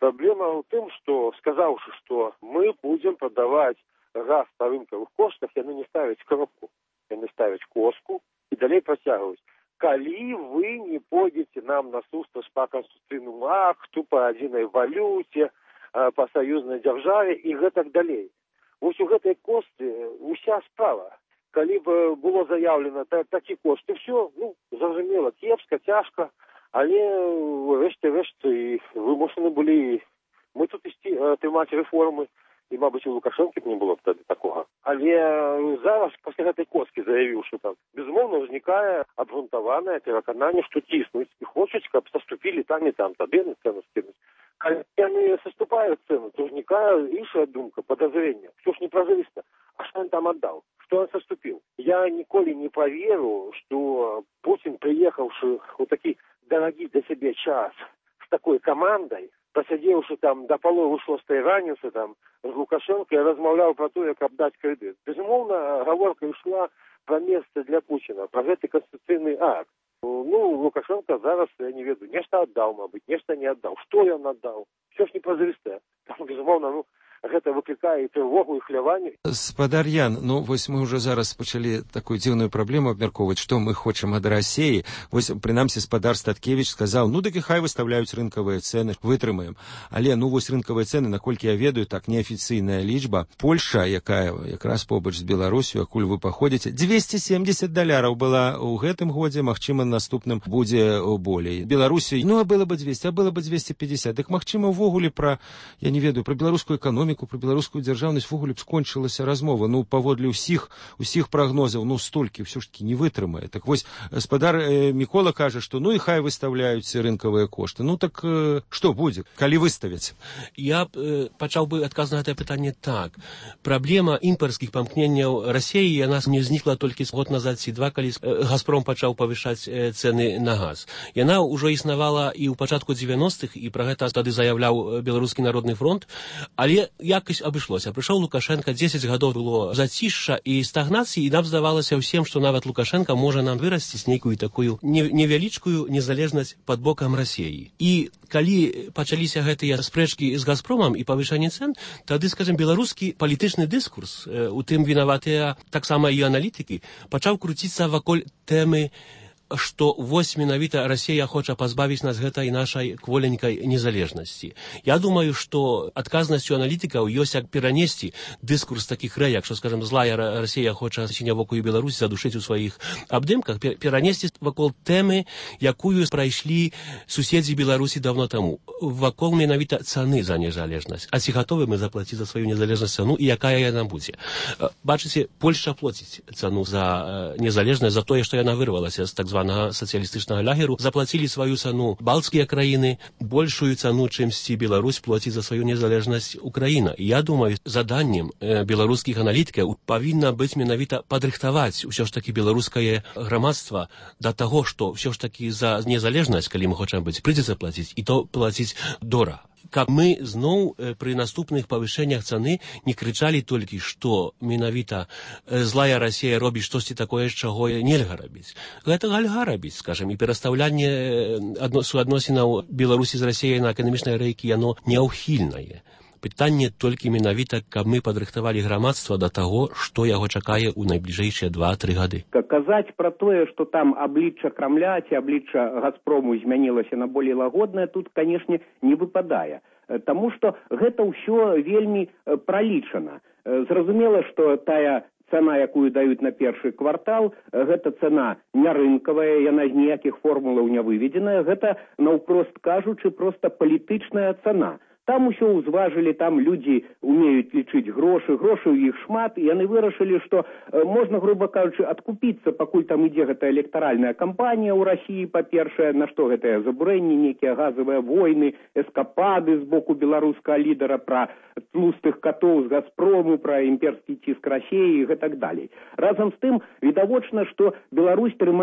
Проблема в том, что, сказавши, что мы будем продавать газ по рынковых коштах, яны не ставить коробку, яны ставить коску и далее протягивать. Коли вы не пойдете нам на сустрач по конституционному акту, по единой валюте, по союзной державе и так далее. Вот у этой кости уся справа. Коли бы было заявлено та, такие кошты, все, ну, зрозуміло, кепсько, тяжко, але врешті-решт вимушені були ми тут істі, тримати реформи, і, мабуть, у Лукашенка не було б тоді такого. Але зараз, після цієї коски заявив, що там, безумовно, виникає обґрунтоване переконання, що тиснуть і хочуть, щоб заступили там і там, тоді не ціну скинуть. Коли вони заступають ціну, то виникає інша думка, подозрення. Все ж не прозристо. А что он там отдал? Что он соступил? Я николи не поверю, что Путин, приехавший вот такой дорогий для себя час с такой командой, посидевший там до половины шестой раницы там с Лукашенко и размовлял про то, как отдать кредит. Безумовно, оговорка шла про место для Путина, про этот конституционный акт. Ну, Лукашенко зараз, я не веду, нечто отдал, мабуть, нечто не отдал. Что он отдал? Все ж не прозристо. Там, безумовно, ну, гэта выклікае трывогу і хваляванне. Спадар Ян, ну вось мы ўжо зараз пачалі такую дзіўную праблему абмяркоўваць, што мы хочам ад Расіі. Вось прынамсі спадар Статкевіч сказаў, ну дык і хай выстаўляюць рынкавыя цэны, вытрымаем. Але ну вось рынкавыя цэны, наколькі я ведаю, так неафіцыйная лічба. Польша, якая якраз побач з Беларусю, акуль вы паходзіце, дзвесце семдзесят даляраў была ў гэтым годзе, магчыма, наступным будзе болей. Беларусі, ну а было бы дзвесце, а было бы дзвесце пятьдесят. Дык магчыма, увогуле пра, я не ведаю, пра беларускую эканоміку, про беларускую дзяржаўнасць ввогуле б скончылася размова. Ну, паводле ўсіх, усіх прагнозаў, ну, столькі ўсё ж таки не вытрымае. Так вось, спадар э, Мікола кажа, што ну і хай выстаўляюць рынкавыя кошты. Ну, так э, што будзе, калі выставяць? Я э, пачаў бы адказ на гэтае пытанне так. Праблема імпарскіх памкненняў Расіі, яна не знікла толькі год назад ці два, калі э, Газпром пачаў павышаць э, цэны на газ. Яна ўжо існавала і ў пачатку дзевяностых, і пра гэта тады заяўляў Беларускі народны фронт, але якось абышлося. Прыйшоў Лукашенко, дзесяць гадоў было зацішша і стагнацыі, і нам здавалася ўсім, што нават Лукашенко можа нам вырасціць нейкую такую невялічкую незалежнасць пад бокам Расіі. І калі пачаліся гэтыя спрэчкі з Газпромам і павышанне цэн, тады, скажем, беларускі палітычны дыскурс, у тым вінаватыя таксама і аналітыкі, пачаў круціцца ваколь тэмы, што вось менавіта Расія хоча пазбавіць нас гэтай нашай кволенькай незалежнасці. Я думаю, што адказнасцю аналітыкаў ёсць як перанесці дыскурс такіх рэяк, што, скажем, злая Расія хоча сінявокую Беларусь задушыць у сваіх абдымках, перанесці вакол тэмы, якую прайшлі суседзі Беларусі давно таму. Вакол менавіта цаны за незалежнасць. А ці гатовы мы заплаціць за сваю незалежнасць цану і якая яна будзе? Бачыце, Польшча плоціць цану за незалежнасць, за тое, што яна вырвалася з так званого сацыялістычнага лагеру, заплацілі сваю цану балтскія краіны, большую цану, чымсьці Беларусь плаціць за сваю незалежнасць Украіна. І я думаю, заданнем э, беларускіх аналітыкаў павінна быць менавіта падрыхтаваць усё ж такі беларускае грамадства да таго, што ўсё ж такі за незалежнасць, калі мы хочам быць, прыйдзецца плаціць, і то плаціць дорага. Каб мы зноў э, пры наступных павышэннях цаны не крычалі толькі, што менавіта э, злая Расія робіць штосьці такое, чаго нельга рабіць. Гэта гальга рабіць, скажем, і перастаўлянне э, суадносінаў Беларусі з Расіяй на эканамічныя рэйкі, яно няўхільнае. Пытанне толькі менавіта, каб мы падрыхтавалі грамадства да таго, што яго чакае ў найбліжэйшыя два-тры гады. Казаць пра тое, што там аблічча Крамля ці аблічча Газпрому змянілася на болей лагоднае, тут, канешне, не выпадае. Таму што гэта ўсё вельмі пралічана. Зразумела, што тая цана, якую даюць на першы квартал, гэта цана не рынкавая, яна з ніякіх формулаў не выведзеная, гэта, наўпрост кажучы, проста палітычная цана. Там усё ўзважылі, там людзі умеюць лічыць грошы, грошы ў іх шмат, і яны вырашылі, што э, можна, груба кажучы, адкупіцца, пакуль там ідзе гэтая электаральная кампанія ў Расіі, па-першае, на што гэтыя забурэнні, нейкія газавыя войны, эскапады з боку беларускага лідара пра тлустых катоў з Газпрому, пра імперскі ціск Расіі і гэтак далей. Разам з тым, відавочна, што Беларусь трымаюць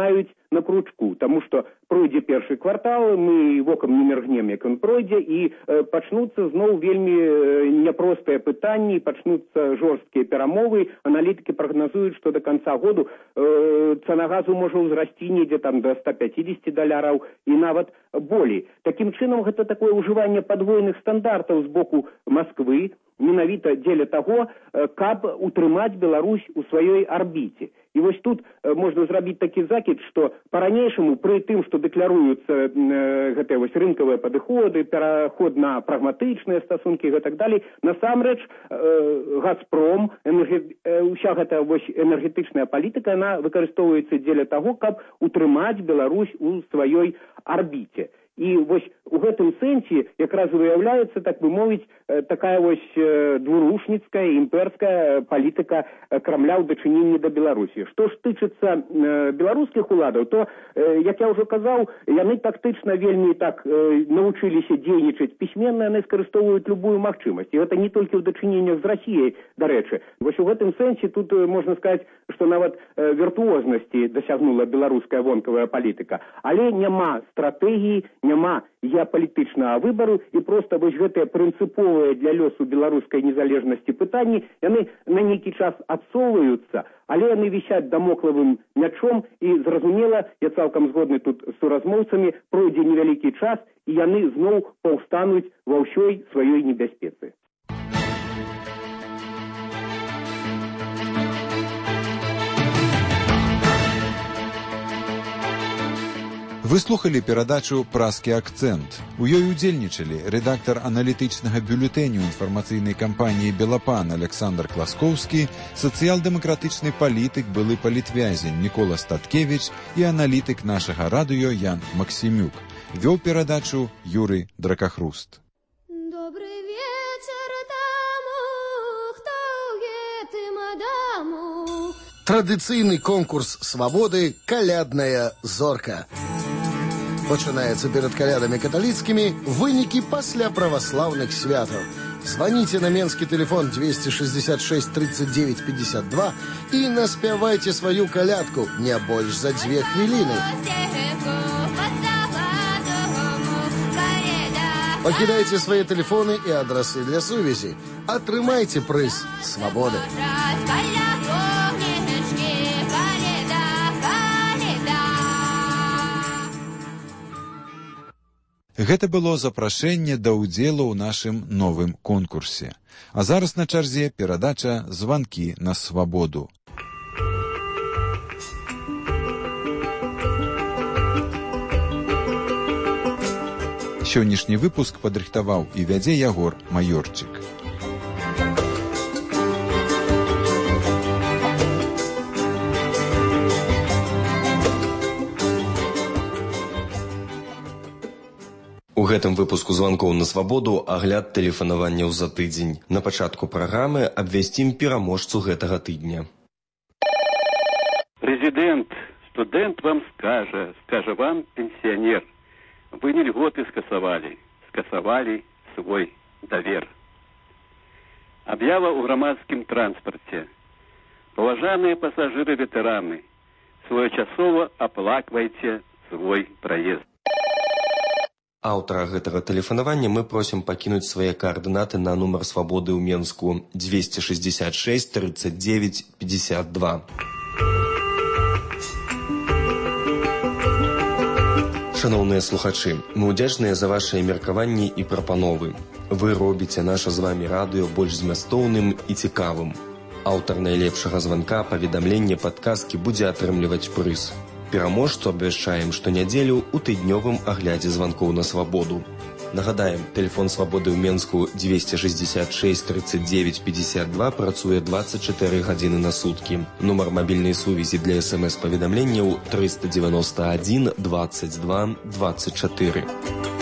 на кручку, таму што пройдзе першы квартал, мы вокам не міргнем, як ён пройдзе, і э, пачнуцца зноў вельмі э, няпростыя пытанні, пачнуцца жорсткія перамовы. Аналітыкі прагназуюць, што до канца году э, цана газу можа ўзрасці недзе там до ста пяцідзесяці даляраў і нават болей. Такім чынам, гэта такое ўжыванне падвойных стандартаў з боку Масквы, менавіта дзеля таго, каб утрымаць Беларусь у сваёй арбіце. І вось тут можна зрабіць такі закід, што па-ранейшаму пры тым, што дэкляруюцца э, гэтыя вось рынкавыя падыходы, пераход на прагматычныя стасункі і так далей, насамрэч э, Газпром, энерге... э, уся гэта вось энергетычная палітыка, яна выкарыстоўваецца дзеля таго, каб утрымаць Беларусь у сваёй арбіце. І вось у гэтым сэнсе якраз выяўляецца, так бы мовіць, такая вось двурушніцкая, імперская палітыка Крамля ў дачыненні да Беларусі. Што ж тычыцца беларускіх уладаў, то, як я ўжо казаў, яны тактычна вельмі так навучыліся дзейнічаць пісьменна, яны скарыстоўваюць любую магчымасць. І гэта не толькі ў дачыненнях з Расіяй, дарэчы. Вось у гэтым сэнсе тут можна сказаць, што нават віртуознасці дасягнула беларуская вонкавая палітыка. Але няма стратэгіі, няма геапалітычнага выбару, і проста вось гэтыя прынцыповыя для лёсу беларускай незалежнасці пытанні, яны на нейкі час адсоўваюцца, але яны вісяць дамоклавым мячом, і зразумела, я цалкам згодны тут з суразмоўцамі, пройдзе невялікі час, і яны зноў паўстануць ва ўсёй сваёй небяспецы. Вы слухали перадачу «Празкі акцэнт». У ёй удзельнічалі рэдактар аналітычнага бюлетэню інфармацыйнай кампаніі «Белапан» Александр Класкоўскі, сацыял-дэмакратычны палітык, былы палітвязень Мікола Статкевіч і аналітык нашага радыё Ян Максімюк. Вёў перадачу Юрый Дракахруст. Добрый вечер таму, хто ў гэтым даму. Традыцыйны конкурс свабоды «Калядная зорка». Пачынаецца перад калядамі каталіцкімі, вынікі пасля праваслаўных святаў. Званіце на менскі тэлефон двести шестьдесят шесть тридцать девять пятьдесят два і наспявайце сваю калядку не больш за дзве хвіліны. Пакідайце свае тэлефоны і адрасы для сувязі. Атрымайце прыз свабоды. Гэта было запрашэнне да ўдзелу ў нашым новым конкурсе. А зараз на чарзе перадача «Званкі на свабоду». Сённяшні выпуск падрыхтаваў і вядзе Ягор Маёрчык. У гэтым выпуску званкоў на свабоду агляд тэлефанаванняў за тыдзень. На пачатку праграмы абвясцім пераможцу гэтага тыдня. Президент, студент вам скажа, скажа вам пенсионер, вы не льготы скасавали, скасавали свой давер. Объява ў грамадскім транспарце. Паважаныя пасажыры-ветэраны, своечасова аплаквайце свой праезд. Аўтара гэтага тэлефанавання мы просім пакінуць свае каардынаты на нумар свабоды ў Менску двести шестьдесят шесть тридцать девять пятьдесят два. Шаноўныя слухачы, мы ўдзячныя за вашыя меркаванні і прапановы. Вы робіце наша з вамі радыё больш змястоўным і цікавым. Аўтар найлепшага званка паведамлення падказкі будзе атрымліваць прыз. Пераможцу абвяшчаем штонядзелю ў тыднёвым аглядзе званкоў на свабоду. Нагадаем, тэлефон свабоды ў Менску двести шестьдесят шесть тридцать девять пятьдесят два працуе двадцать четыре гадзіны на суткі. Нумар мабільнай сувязі для эс эм эс-паведамленняў триста девяносто один двадцать два двадцать четыре.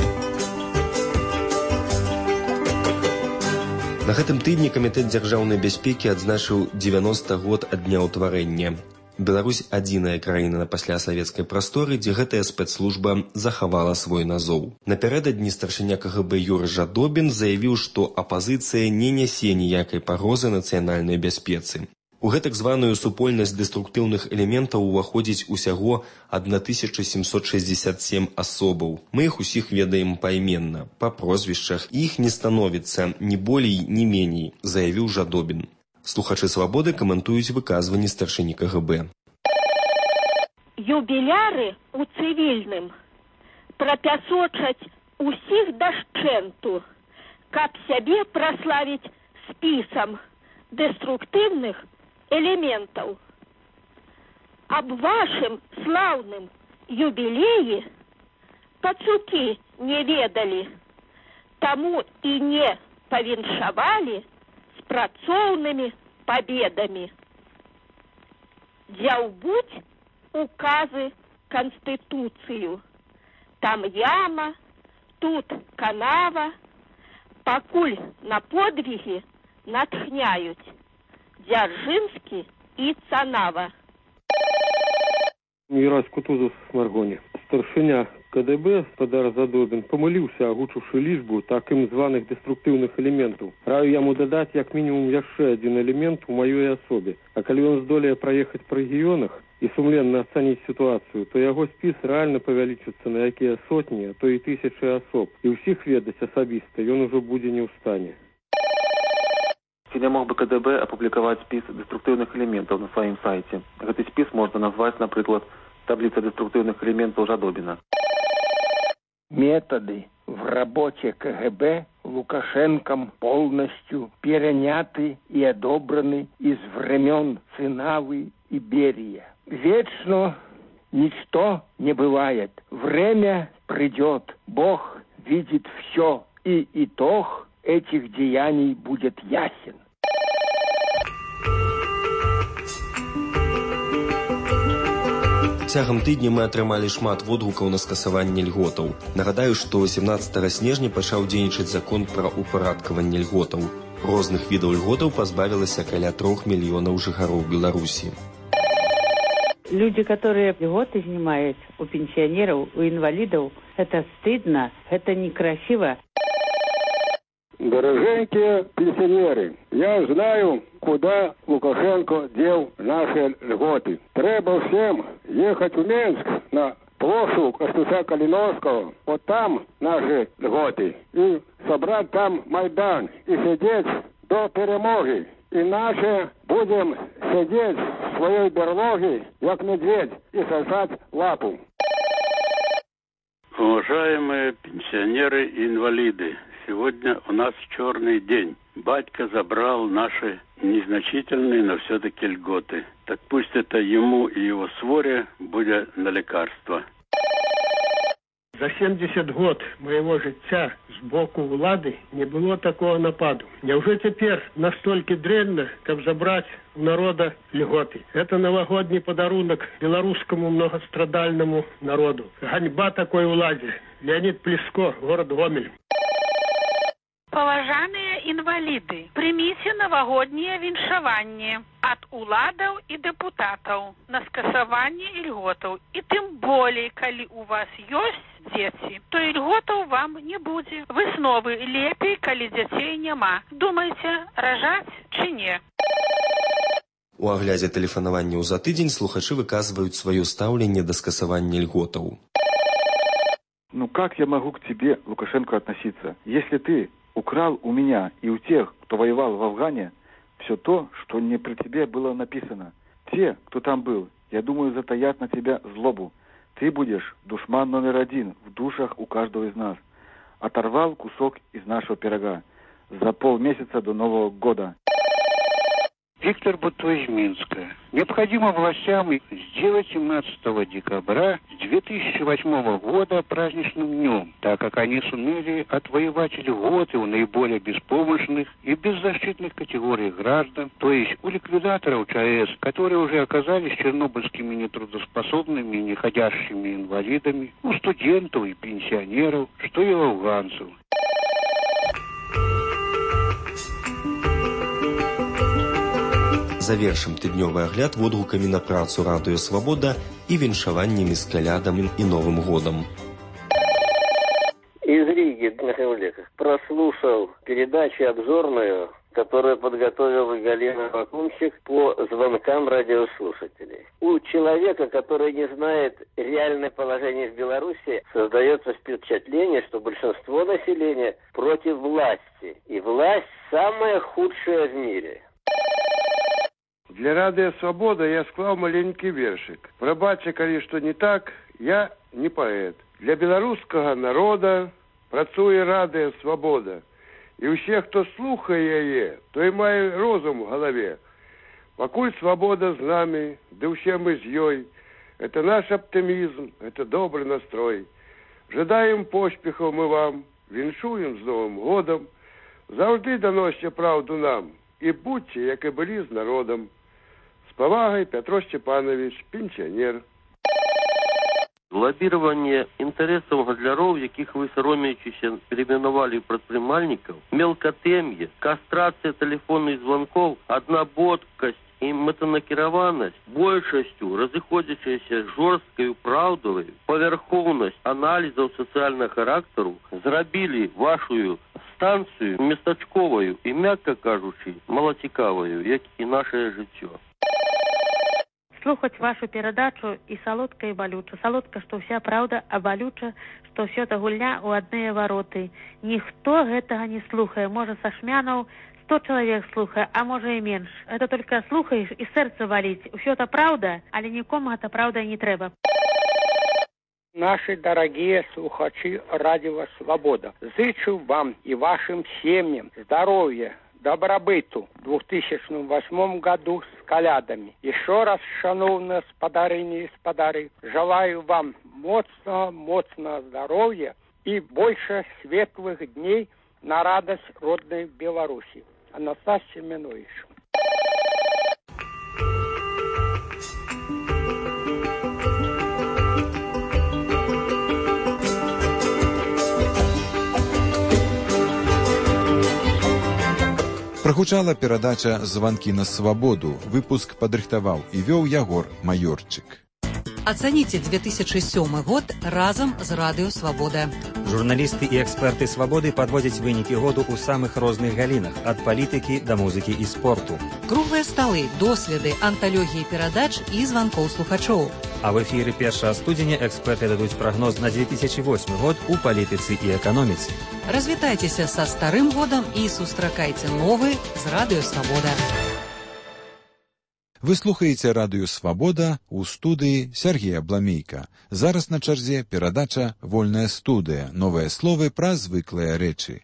На гэтым тыдні Камітэт дзяржаўнай бяспекі адзначыў дзевяносты год ад дня ўтварэння. Беларусь – адзіная краіна на паслясавецкай прасторы, дзе гэтая спецслужба захавала свой назоў. Напярэдадні старшыня ка гэ бэ Юрый Жадобін заявіў, што апазіцыя не нясе ніякай пагрозы нацыянальнай бяспецы. У гэтак званую супольнасць дэструктыўных элементаў уваходзіць усяго тысяча сямсот шэсцьдзесят сем асобаў. Мы іх усіх ведаем пайменна, па прозвішчах, і іх не становіцца ні болей, ні меней, заявіў Жадобін. Слухачы «Свабоды» каментуюць выказванні старшыні ка гэ бэ. Юбіляры у цывільным прапясочаць усіх дашчэнту, каб сябе праславіць спісам дэструктыўных элементаў. Аб вашым слаўным юбілеі пацукі не ведалі, таму і не павіншавалі з працоўнымі пабедамі. Дзяўбуць указы Канстытуцыю. Там яма, тут канава, пакуль на подвігі натхняюць Дзяржынскі і Цанава. Мирас Кутузов с Маргони. Старшыня ка дэ бэ Спадар Задобін памыліўся, агучыўшы лічбу так ім званых дэструктыўных элементаў. Раю яму дадаць як мінімум яшчэ адзін элемент у маёй асобе. А калі ён здолее праехаць па рэгіёнах і сумленна ацаніць сітуацыю, то яго спіс рэальна павялічыцца на якія сотні, а то і тысячы асоб. І ўсіх ведаць асабіста ён ужо будзе не ў стане. Ці не мог бы ка дэ бэ апублікаваць спіс дэструктыўных элементаў на сваім сайце? Гэты спіс можна назваць, напрыклад, таблица деструктивных элементов Жадобина. Методы в работе ка гэ бэ Лукашенком полностью переняты и одобраны из времен Цинавы и Берия. Вечно ничто не бывает. Время придет. Бог видит все, и итог этих деяний будет ясен. Цягам тыдня мы атрымалі шмат водгукаў на скасаванне льготаў. Нагадаю, што сямнаццатага снежня пачаў дзейнічаць закон пра упарадкаванне льготаў. Розных відаў льготаў пазбавілася каля трох мільёнаў жыхароў Беларусі. Люди, которые льготы снимают у пенсионеров, у инвалидов, это стыдно, это некрасиво. Дорогенькие пенсионеры, я знаю, куда Лукашенко дел наши льготы. Треба всем ехать в Минск на площадь Костуся Калиновского, вот там наши льготы, и собрать там Майдан, и сидеть до перемоги. Иначе будем сидеть в своей берлоге, как медведь, и сосать лапу. Уважаемые пенсионеры и инвалиды, сегодня у нас черный день. Батька забрал наши незначительные, но все-таки льготы. Так пусть это ему и его своре будет на лекарство. За семьдесят год моего життя з боку улады не было такого нападу. Неужели теперь настолько дрянно, как забрать у народа льготы? Это новогодний подарунок белорусскому многострадальному народу. Ганьба такой уладе. Леонид Плеско, город Гомель. Паважаныя інваліды, прыміце навагоднее віншаванне ад уладаў і дэпутатаў на скасаванне ільготаў. І тым болей, калі у вас ёсць дзеці, то ільготаў вам не будзе. Высновы: лепей, калі дзяцей няма. Думаеце, ражаць ці не? У аглядзе тэлефанаванняў за тыдзень слухачы выказваюць сваё стаўленне да скасавання льготаў. Ну как я могу к тебе, Лукашенко, относиться, если ты украл у меня и у тех, кто воевал в Афгане, все то, что не при тебе было написано. Те, кто там был, я думаю, затаят на тебя злобу. Ты будешь душман номер один в душах у каждого из нас. Оторвал кусок из нашего пирога за полмесяца до Нового года. Виктор Бутто из Минска. Необходимо властям сделать семнадцатого декабря две тысячи восьмого года праздничным днем, так как они сумели отвоевать льготы у наиболее беспомощных и беззащитных категорий граждан, то есть у ликвидаторов ЧАЭС, которые уже оказались чернобыльскими нетрудоспособными и неходящими инвалидами, у студентов и пенсионеров, что и у афганцев. Завершым тыднёвы агляд водгукамі на працу радыё «Свабода» і віншаваннямі з калядам і Новым годам. Из Риги, Михаил Леков, прослушал передачу обзорную которую подготовила Галина Вакумчик по звонкам радиослушателей. У человека, который не знает реальное положение в Беларуси, создается впечатление, что большинство населения против власти. И власть самая худшая в мире. Для Радио Свобода я склав маленький вершик. Пробачьте, коли что не так, я не поэт. Для белорусского народа працує Радио Свобода. І усіх, хто слухає її, той має розум в голові. Покуль свобода з нами, де всі ми з їй, це наш оптимізм, це добрий настрой. Жадаємо поспіхів ми вам, віншуємо з Новим годом. Завжди доносьте правду нам, і будьте, як і були з народом. З повагою, Петро Степанович, пенсіонер. Лоббирование интересов гадляров, яких вы соромеючися переименовали предпринимальников, мелкотемье, кастрация телефонных звонков, одноботкость и метанакированность большестью разыходящаяся жорсткою правдою, поверховность анализов социального характеру зрабили вашу станцию местачковою и, мягко кажучи, малоцікавою, як и наше життя. Слухаць вашу перадачу і салодка, і балюча. Салодка, што вся праўда, а балюча, што ўсё это гульня ў адныя вароты. Ніхто гэтага не слухае. Можа, са шмянаў сто чалавек слухае, а можа і менш. Это только слухаеш і сэрца баліць. Усё это праўда, але нікому гэта праўда не трэба. Наши дорогие слухачи Радио Свобода, зычу вам и вашим семьям здоровья, добробыту в две тысячи восьмом году с колядами. Еще раз, шановные спадарыни и спадары, желаю вам моцного, моцного здоровья и больше светлых дней на радость родной Беларуси. Анастасия Минович. Прагучала перадача «Званкі на свабоду». Выпуск падрыхтаваў і вёў Ягор Маёрчык. Ацаніце две тысячи сёмы год разам з Радыё Свабода. Журналісты і эксперты «Свабоды» падводзяць вынікі году ў самых розных галінах, ад палітыкі да музыкі і спорту. Круглыя сталы, доследы, анталогіі перадач і званкоў слухачоў. А в эфіры першага студзеня эксперты дадуць прагноз на две тысячи восьмы год у палітыцы і эканоміцы. Развітайцеся са старым годам і сустракайце новы з Радыё Свабода. Вы слухаеце Радыё Свабода, у студыі Сергея Бламейка. Зараз на чарзе перадача «Вольная студыя». Новыя словы пра звыклыя рэчы.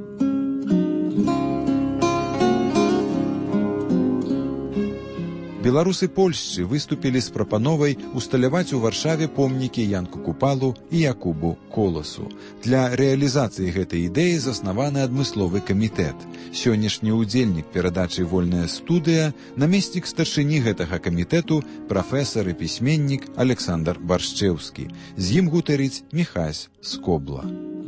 Беларусы Польшчы выступілі з прапановай усталяваць у Варшаве помнікі Янку Купалу і Якубу Коласу. Для рэалізацыі гэтай ідэі заснаваны адмысловы камітэт. Сённяшні ўдзельнік перадачы «Вольная студыя» намеснік старшыні гэтага камітэту, прафесар і пісьменнік Александр Баршчэўскі. З ім гутарыць Міхась Скобла.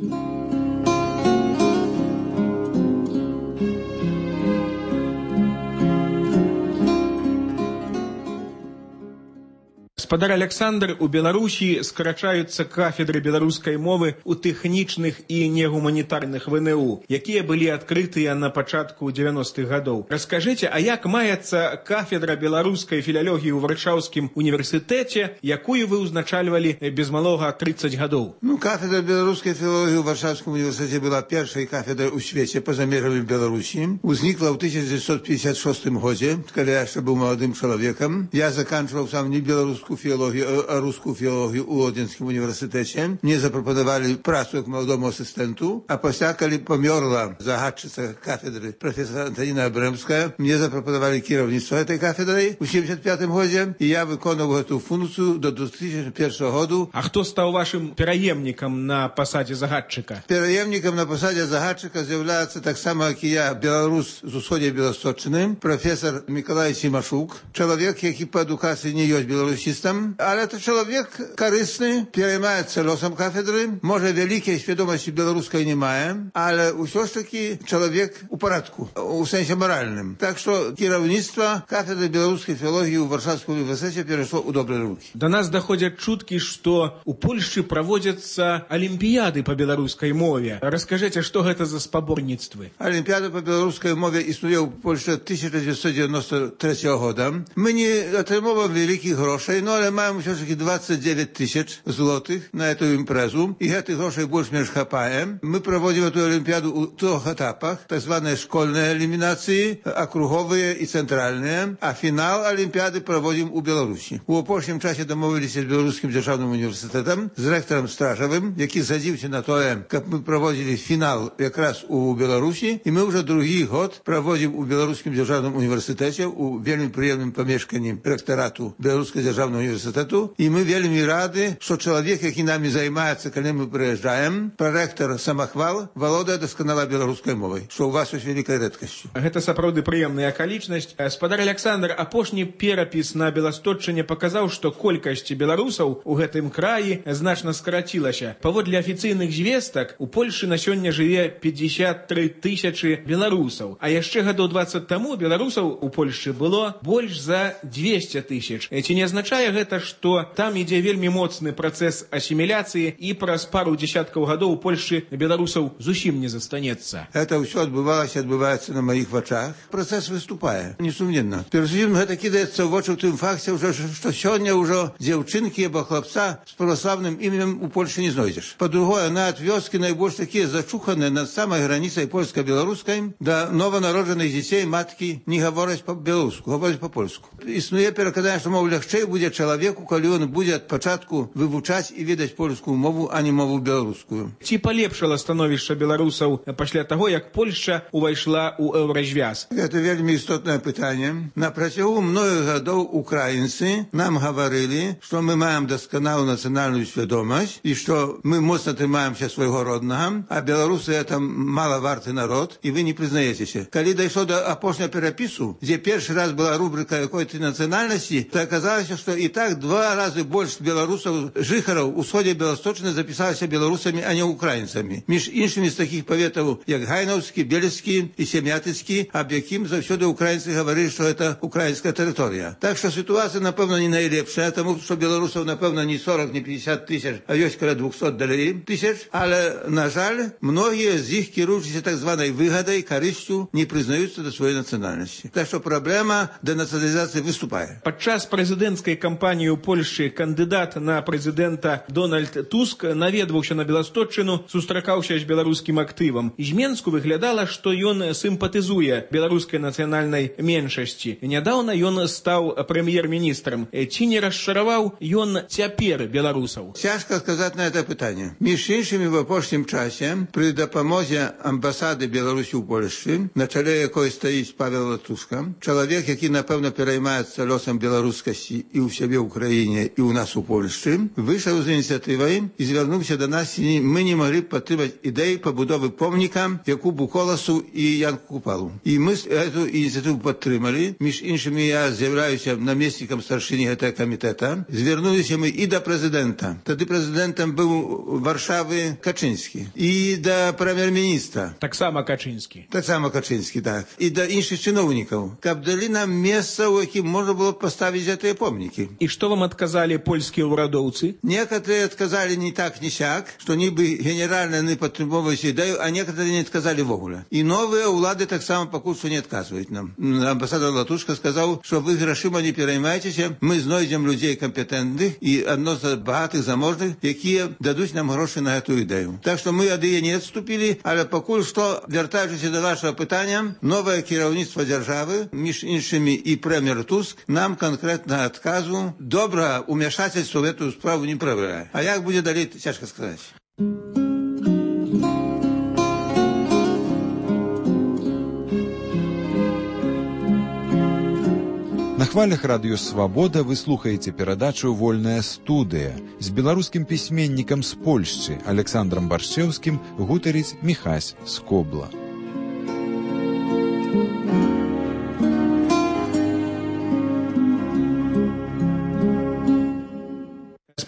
Спадар Александр, у Беларусі скарачаюцца кафедры беларускай мовы ў тэхнічных і негуманітарных вэ эн у, якія былі адкрытыя на пачатку дзевяностых гадоў. Раскажыце, а як маецца кафедра беларускай філалогіі ў Варшаўскім універсітэце, якую вы ўзначальвалі без малога тридцать гадоў? Ну, кафедра беларускай філалогіі ў Варшаўскім універсітэце была першай кафедрай у свеце па-за межамі Беларусі. Узнікла ў тысяча девятьсот пятьдесят шестом годзе, калі я яшчэ быў маладым чалавекам. Я заканчваў сам не беларускую філологію, а рускую філологію ў Лодзінскім універсітэце. Мне запропанавалі працу як маладому асістэнту, а пасля, калі памёрла загадчыца кафедры професора Антоніна Абрэмская, мне запропанавалі кіраўніцтва гэтай кафедрай у семьдесят пятым годзе, і я выконваў гэту функцыю до две тысячи первого году. А хто стаў вашым пераемнікам на пасадзе загадчыка? Пераемнікам на пасадзе загадчыка з'яўляецца таксама, як і я, беларус з усходняй Беласточчыны, професор Мікалай Сімашук, чалавек, які па адукацыі не ёсць беларусістам, кандидатом, але це чоловік корисний, переймається лосом кафедри, може великої свідомості білоруської немає, але все ж таки чоловік у порядку, у сенсі моральним. Так що керівництво кафедры белорусской филологии у Варшавского университета перешло у добрые руки. До нас доходят чутки, что у Польши проводятся олимпиады по белорусской мове. Расскажите, что это за спаборництвы? Олимпиада по белорусской мове існує у Польщі тисяча дев'ятсот дев'яносто третього года. Ми не отримали великих грошей, но але маємо все ж таки двадцять дев'ять тисяч злотих на цю імпрезу. І цих грошей більш-менш хапає. Ми проводимо цю олимпіаду у трьох етапах, так звані школьні елімінації, округові і центральні. А фінал Олімпіади проводимо у Білорусі. У опошнім часі домовилися з Білоруським державним університетом, з ректором Стражевим, який задівся на те, як ми проводили фінал якраз у Білорусі. І ми вже другий год проводимо у Білоруському державному університеті, у вельми приємному помешканні ректорату Білоруського державного університету. І ми вельми раді, що чоловік, який нами займається, коли ми приїжджаємо, проректор Самохвал, володає досконало білоруською мовою, що у вас ось велика рідкість. Гэта сапраўды прыемная акалічнасць. Спадар Александр, апошні перапіс на Беластотчыне паказаў, што колькасць беларусаў у гэтым краі значна скарацілася. Паводле афіцыйных звестак, у Польшы на сёння жыве пятьдесят три тысячы беларусаў, а яшчэ гадоў двадцать таму беларусаў у Польшчы было больш за двести тысяч. Ці не азначае гэта, што там ідзе вельмі моцны працэс асіміляцыі і праз пару дзесяткаў гадоў у Польшчы беларусаў зусім не застанецца? Это ўсё адбывалася, адбываецца на маіх вачах. Працэс выступае, несумненна. Першым гэта кідаецца ў вочы ў тым факце, што сёння ўжо дзяўчынкі або хлапца з праваслаўным імем у Польшы не знойдзеш. Па-другое, нават вёскі найбольш такія зачуханыя над самай граніцай польска-беларускай, да нованароджаных дзяцей маткі не гавораць па-беларуску, гавораць па-польску. Існуе перакананне, што мов лягчэй будзе чалавеку, калі ён будзе ад пачатку вывучаць і ведаць польскую мову, а не мову беларускую. Ці палепшала становішча беларусаў пасля таго, як Польшча увайшла ў еўразвяз? Гэта вельмі істотнае пытанне. На працягу многіх гадоў украінцы нам гаварылі, што мы маем дасканалую нацыянальную свядомасць і што мы моцна трымаемся свайго роднага, а беларусы это малаварты народ, і вы не прызнаецеся. Калі дайшло до апошняга перапісу, дзе першы раз была рубрика якой-то нацыянальнасці, то аказалася, што і так два разы больш беларусаў жыхараў у сходзе Беласточчыны запісалася беларусамі, а не украінцамі. Між іншымі з такіх паветаў, як Гайнаўскі, Бельскі і Семятыцкі, аб якім заўсёды украінцы гаварылі, што гэта украінская тэрыторыя. Так што сітуацыя, напэўна, не найлепшая, таму што беларусаў, напэўна, не сорок, не пятьдесят тысяч, а ёсць каля двухсот далей тысяч, але, на жаль, многія з іх, кіруючыся так званай выгадай, карысцю, не прызнаюцца да сваёй нацыянальнасці. Так што праблема дэнацыяналізацыі выступае. Падчас прэзідэнцкай кампаніі ў Польшчы кандыдат на прэзідэнта Дональд Туск наведваўся на Беластотчыну, сустракаўся з беларускім актывам. З Менску выглядала, што ён сімпатызуе беларускай нацыянальнай меншасці. Нядаўна ён стаў прэм'ер-міністрам. Ці не расчараваў ён цяпер беларусаў? Цяжка сказаць на это пытанне. Між іншымі, в апошнім часе пры дапамозе амбасады Беларусі ў Польшчы, на чале якой стаіць Павел Латушка, чалавек, які, напэўна, пераймаецца лёсам беларускасці і ў сябе ў краіне, і ў нас у Польшчы, выйшаў з ініцыятывай і звярнуўся да нас, і мы не маглі падтрымаць ідэі пабудовы помніка Якубу Коласу і Янку Купалу. І мы эту ініцыятыву падтрымалі. Між іншымі, я з'яўляюся намеснікам старшыні гэтага камітэта. Звярнуліся мы і да прэзідэнта. Тады прэзідэнтам быў Варшавы Качынскі. І да прэм'ер-міністра. Таксама Качынскі. Таксама Качынскі, так. І да іншых чыноўнікаў. Каб далі нам месца, у якім можна было паставіць гэтыя помнікі. І што вам адказалі польскія ўрадоўцы? Некаторыя адказалі не так, не сяк, што нібы генеральна яны падтрымоўваюць ідэю, а некаторыя не адказалі вогуле. І новыя ўлады таксама пакуль што не адказваюць нам. Амбасадар Латушка сказаў, што вы грашыма не пераймайцеся, мы знойдзем людзей кампетэнтных і адно з багатых заможных, якія дадуць нам грошы на гэту ідэю. Так што мы ад яе не адступілі, але пакуль што, вяртаючыся да вашага пытання, новае кіраўніцтва дзяржавы, між іншымі і прэм'ер Туск, нам канкрэтна адказу добра умяшательства в эту справу не правяе. А як будзе далей, цяжка сказаць. На хвалях радыё «Свабода» вы слухаеце перадачу «Вольная студыя» з беларускім пісьменнікам з Польшчы Александрам Баршчэўскім гутарыць Міхась Скобла.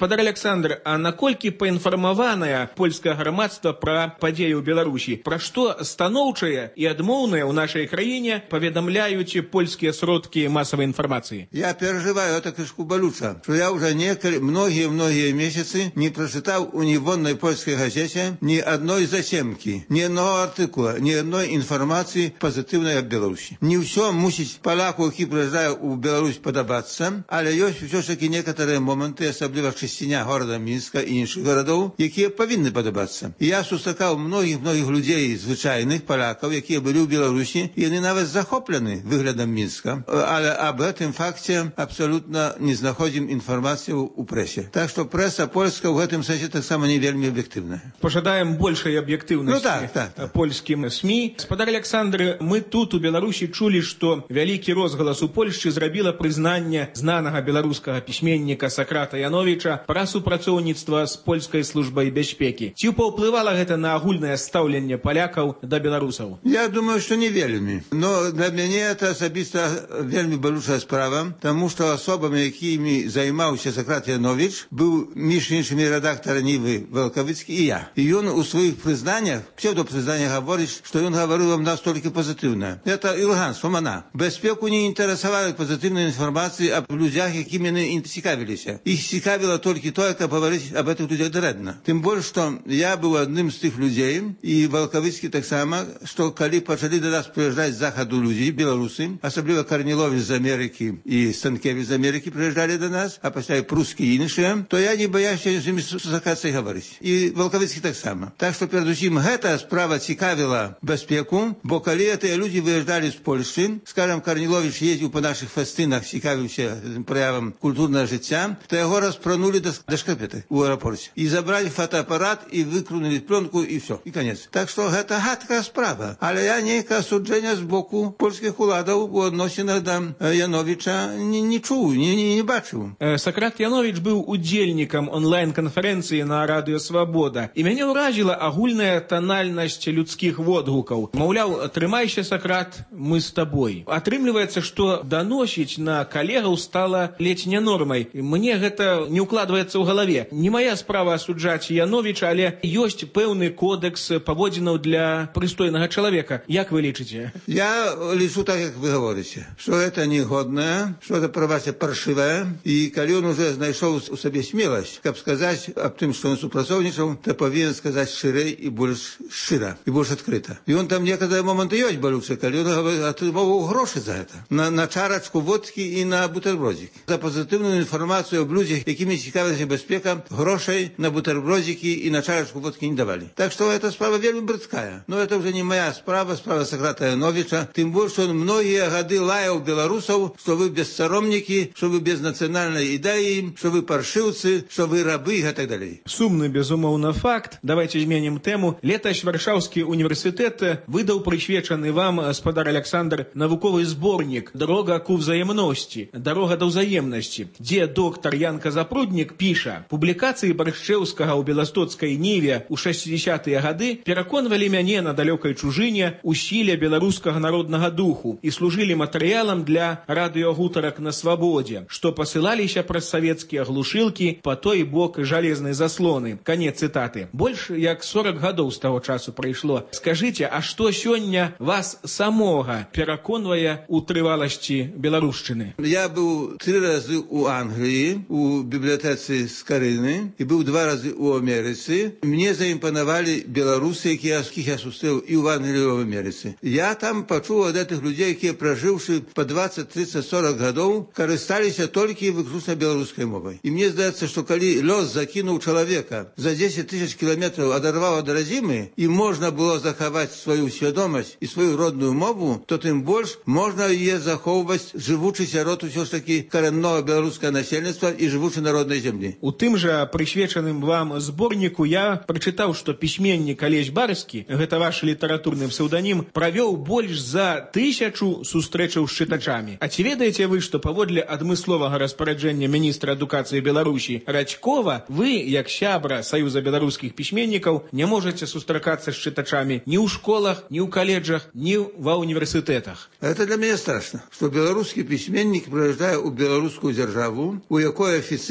Спадар Александр, а наколькі паінфармаванае польскае грамадства пра падзеі ў Беларусі? Пра што станоўчае і адмоўнае ў нашай краіне паведамляюць польскія сродкі масавай інфармацыі? Я переживаю это кишку болюча, что я уже многие-многие месяцы не прочитал у невонной польской газете ни одной затемки, ни одного артикула, ни одной информации позитивной об Беларуси. Не все мусить поляку, які приезжают у Беларусь, подобаться, але есть все-таки некоторые моменты, особливо в частине города Минска и інших городов, які повинны подобаться. И я сустракав многих-многих людей, звичайних поляков, які були в Беларусі, і вони навіть захоплені виглядом Мінська. Але об этом факте абсолютно не знаходим информацию у прессе. Так что пресса польская в этом сенсе так само не вельми объективная. Пожадаем большей объективности ну, так, так, так. польским СМИ. Спадар Александр, мы тут у Беларусі чули, что вялікі розгалас у Польшчы зрабіла прызнанне знанага беларускага пісьменніка Сократа Яновіча пра супрацоўніцтва з польскай службай бяспекі. Ці паўплывала гэта на агульнае стаўленне палякаў да беларусаў? Я думаю, что не вельми. Но для меня это особисто вельми болючая справа, тому что особами, якими займаўся Сократ Янович, был між іншими редактор Нивы Волковицкий и я. И он у своих признаниях, псевдопризнаниях говорит, что он говорил вам нас только позитивно. Это ілганство, мана. Безпеку не интересовали позитивной информации об людях, якими не цікавились. Их цікавило только то, как говорить об этих людях дредно. Тем более, что я был одним из тех людей, и Волковицкий так само, что когда почали до нас приезжать с заходу люди, белорусы, особливо Корнилович из Америки и Станкевич из Америки приезжали до нас, а после прусские и іншие, то я не боявся з ними сусакатися і говорити. І Волковицький так само. Так що, передусім, ця справа цікавила безпеку, бо коли ці люди виїжджали з Польщі, скажімо, Корнилович їздив по наших фестинах, цікавився проявом культурного життя, то його розпронули до, до шкарпети у аеропорті. І забрали фотоапарат, і викрунули пленку, і все, і кінець. Так що, це гадка справа. Але я ніяке судження з боку польських уладів у відносинах до Яновича не, не чув, не, не, не бачив. Сократ Янович быў удзельнікам онлайн-канферэнцыі на радыё «Свабода». І мяне ўражыла агульная танальнасць людскіх водгукаў. Маўляў, трымайся, Сократ, мы з табой. Атрымліваецца, што даносіць на калегаў стала ледзь не нормай. Мне гэта не ўкладваецца ў галаве. Не моя справа асуджаць Яновича, але ёсць пэўны кодекс паводзінаў для прыстойнага чалавека. Як вы лічыце? Я лічу так, як вы говорите, что это негодное, что это праваце паршивое, и калі он уже знайшоў у сабе смеласць, каб сказаць аб тым, што он супрацоўнічаў, то павінен сказаць шырэй і больш шчыра, і больш адкрыта. І он там некаторыя моманты ёсць балючыя, калі он атрымоўваў грошы за гэта. На, на чарачку водкі і на бутербродзік. За пазітыўную інфармацыю аб людзях, якімі цікавілася бяспека, грошай на бутербродзікі і на чарачку водкі не давалі. Так што эта справа вельмі брыдкая. Но это уже не моя справа, справа Сократа Яновича. Тым больш, што он многія гады лаяў беларусаў, што вы бессаромнікі, што вы без нацыянальнай ідэі, что вы паршыўцы, что вы рабы и так далее. Сумны, безумоўна, факт. Давайте зменім тэму. Летась Варшаўскі універсітэт выдаў прысвечаны вам, спадар Александр, навуковы зборнік «Дорога к узаемнасці», «Дорога да ўзаемнасці», дзе доктар Янка Запруднік піша: «Публікацыі Баршчэўскага ў Беластоцкай Ніве ў шэсцідзесятыя гады пераконвалі мяне на далёкай чужыне ў сіле беларускага народнага духу і служылі матэрыялам для радыёгутарак на свабодзе, што пасылаліся праз савецкія глушылкі па той бок жалезнай заслоны». Конец цытаты. Больш як сорок гадоў з таго часу прайшло. Скажыце, а што сёння вас самога пераконвае ў трываласці беларушчыны? Я быў тры разы ў Англіі, у бібліятэцы Скарыны, і быў два разы ў Амерыцы. Мне заімпанавалі беларусы, якіх я сустрэў і ў Англіі, і ў Амерыцы. Я там пачуў ад гэтых людзей, якія, пражыўшы па двадцать, тридцать, сорок гадоў, карысталіся толькі выключна беларускай мовай. І мне здаецца, што калі лёс закінуў чалавека за десять тысяч кіламетраў, адарваў ад радзімы, і можна было захаваць сваю свядомасць і сваю родную мову, то тым больш можна яе захоўваць, жывучы сярод усё ж такі карэннога беларускага насельніцтва і жывучы на роднай зямлі. У тым жа прысвечаным вам зборніку я прачытаў, што пісьменнік Алесь Барскі, гэта ваш літаратурны псеўданім, правёў больш за тысячу сустрэчаў з чытачамі. А ці ведаеце вы, што паводле адмысловага распараджэння міністра адукацыі Беларусі Радзькова, вы, як сябра Саюза беларускіх пісьменнікаў, не можаце сустракацца з чытачамі ні ў школах, ні ў каледжах, ні ва універсітэтах. Это для мяне страшна, што беларускі пісьменнік прыязджае ў беларускую дзяржаву, у якой афіцыйна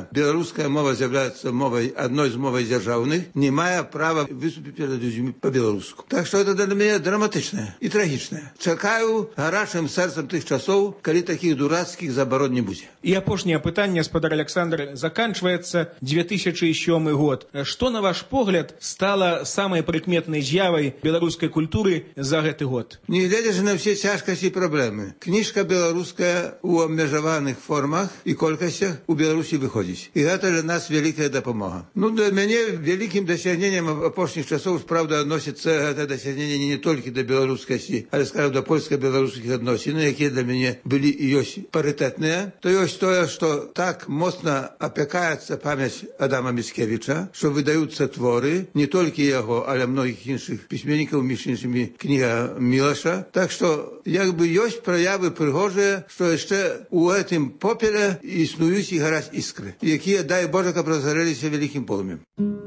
беларуская мова з'являецца мовай адной з мовай дзяржаўных, не мае права выступіць перад людзьмі па-беларуску. Так што гэта для мяне драматычнае і трагічнае. Чакаю гарачым сэрцам тых часоў, калі такіх дурацкіх забарон не будзе. І апошняе пытанне, спадар Александр, заканчваецца две тысячы сёмы год. Што, на ваш погляд, стала самай прыкметнай з'явай беларускай культуры за гэты год? Не гледзячы на ўсе цяжкасці і праблемы, кніжка беларуская ў абмежаваных формах і колькасцях у Беларусі выходзіць. І гэта для нас вялікая дапамога. Ну, для мяне вялікім дасягненнем апошніх часоў, правда, адносіцца гэта дасягненне не толькі да беларускасці, але, скажем, да польска-беларускіх адносін, якія для мяне былі і ёсць парытэтныя. То ёсць тое, што так моцна апякаецца памяць Адама Міцкевіча, што выдаюцца творы, не толькі яго, але многіх іншых пісьменнікаў, між іншымі кніга Мілаша. Так што, як бы ёсць праявы прыгожыя, што яшчэ у гэтым попеле існуюць і гараць іскры, якія, дай Божа, каб разгарэліся вялікім полымем.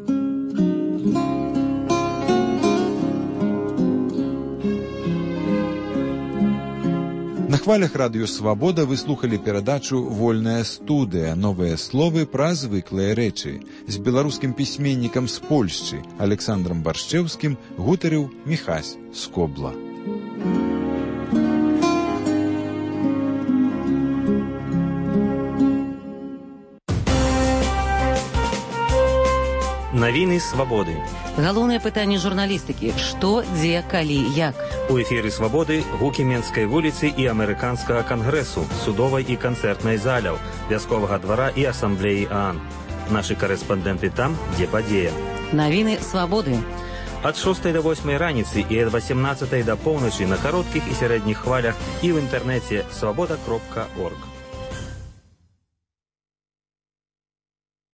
На хвалях радыё «Свабода» вы слухалі перадачу «Вольная студыя. Новыя словы пра звыклыя рэчы». З беларускім пісьменнікам з Польшчы Александрам Баршчэўскім гутарыў Міхась Скобла. Навіны свабоды. Галоўнае пытанне журналістыкі: што, дзе, калі, як. У эфіры свабоды гукі Менскай вуліцы і амерыканскага кангрэсу, судовай і канцэртнай заляў, вясковага двара і асамблеі ААН. Нашы карэспандэнты там, дзе падзея. Навіны свабоды. Ад шостай да восьмай раніцы і ад васемнаццатай да поўначы на кароткіх і сярэдніх хвалях і ў інтэрнэце свабода кропка орг.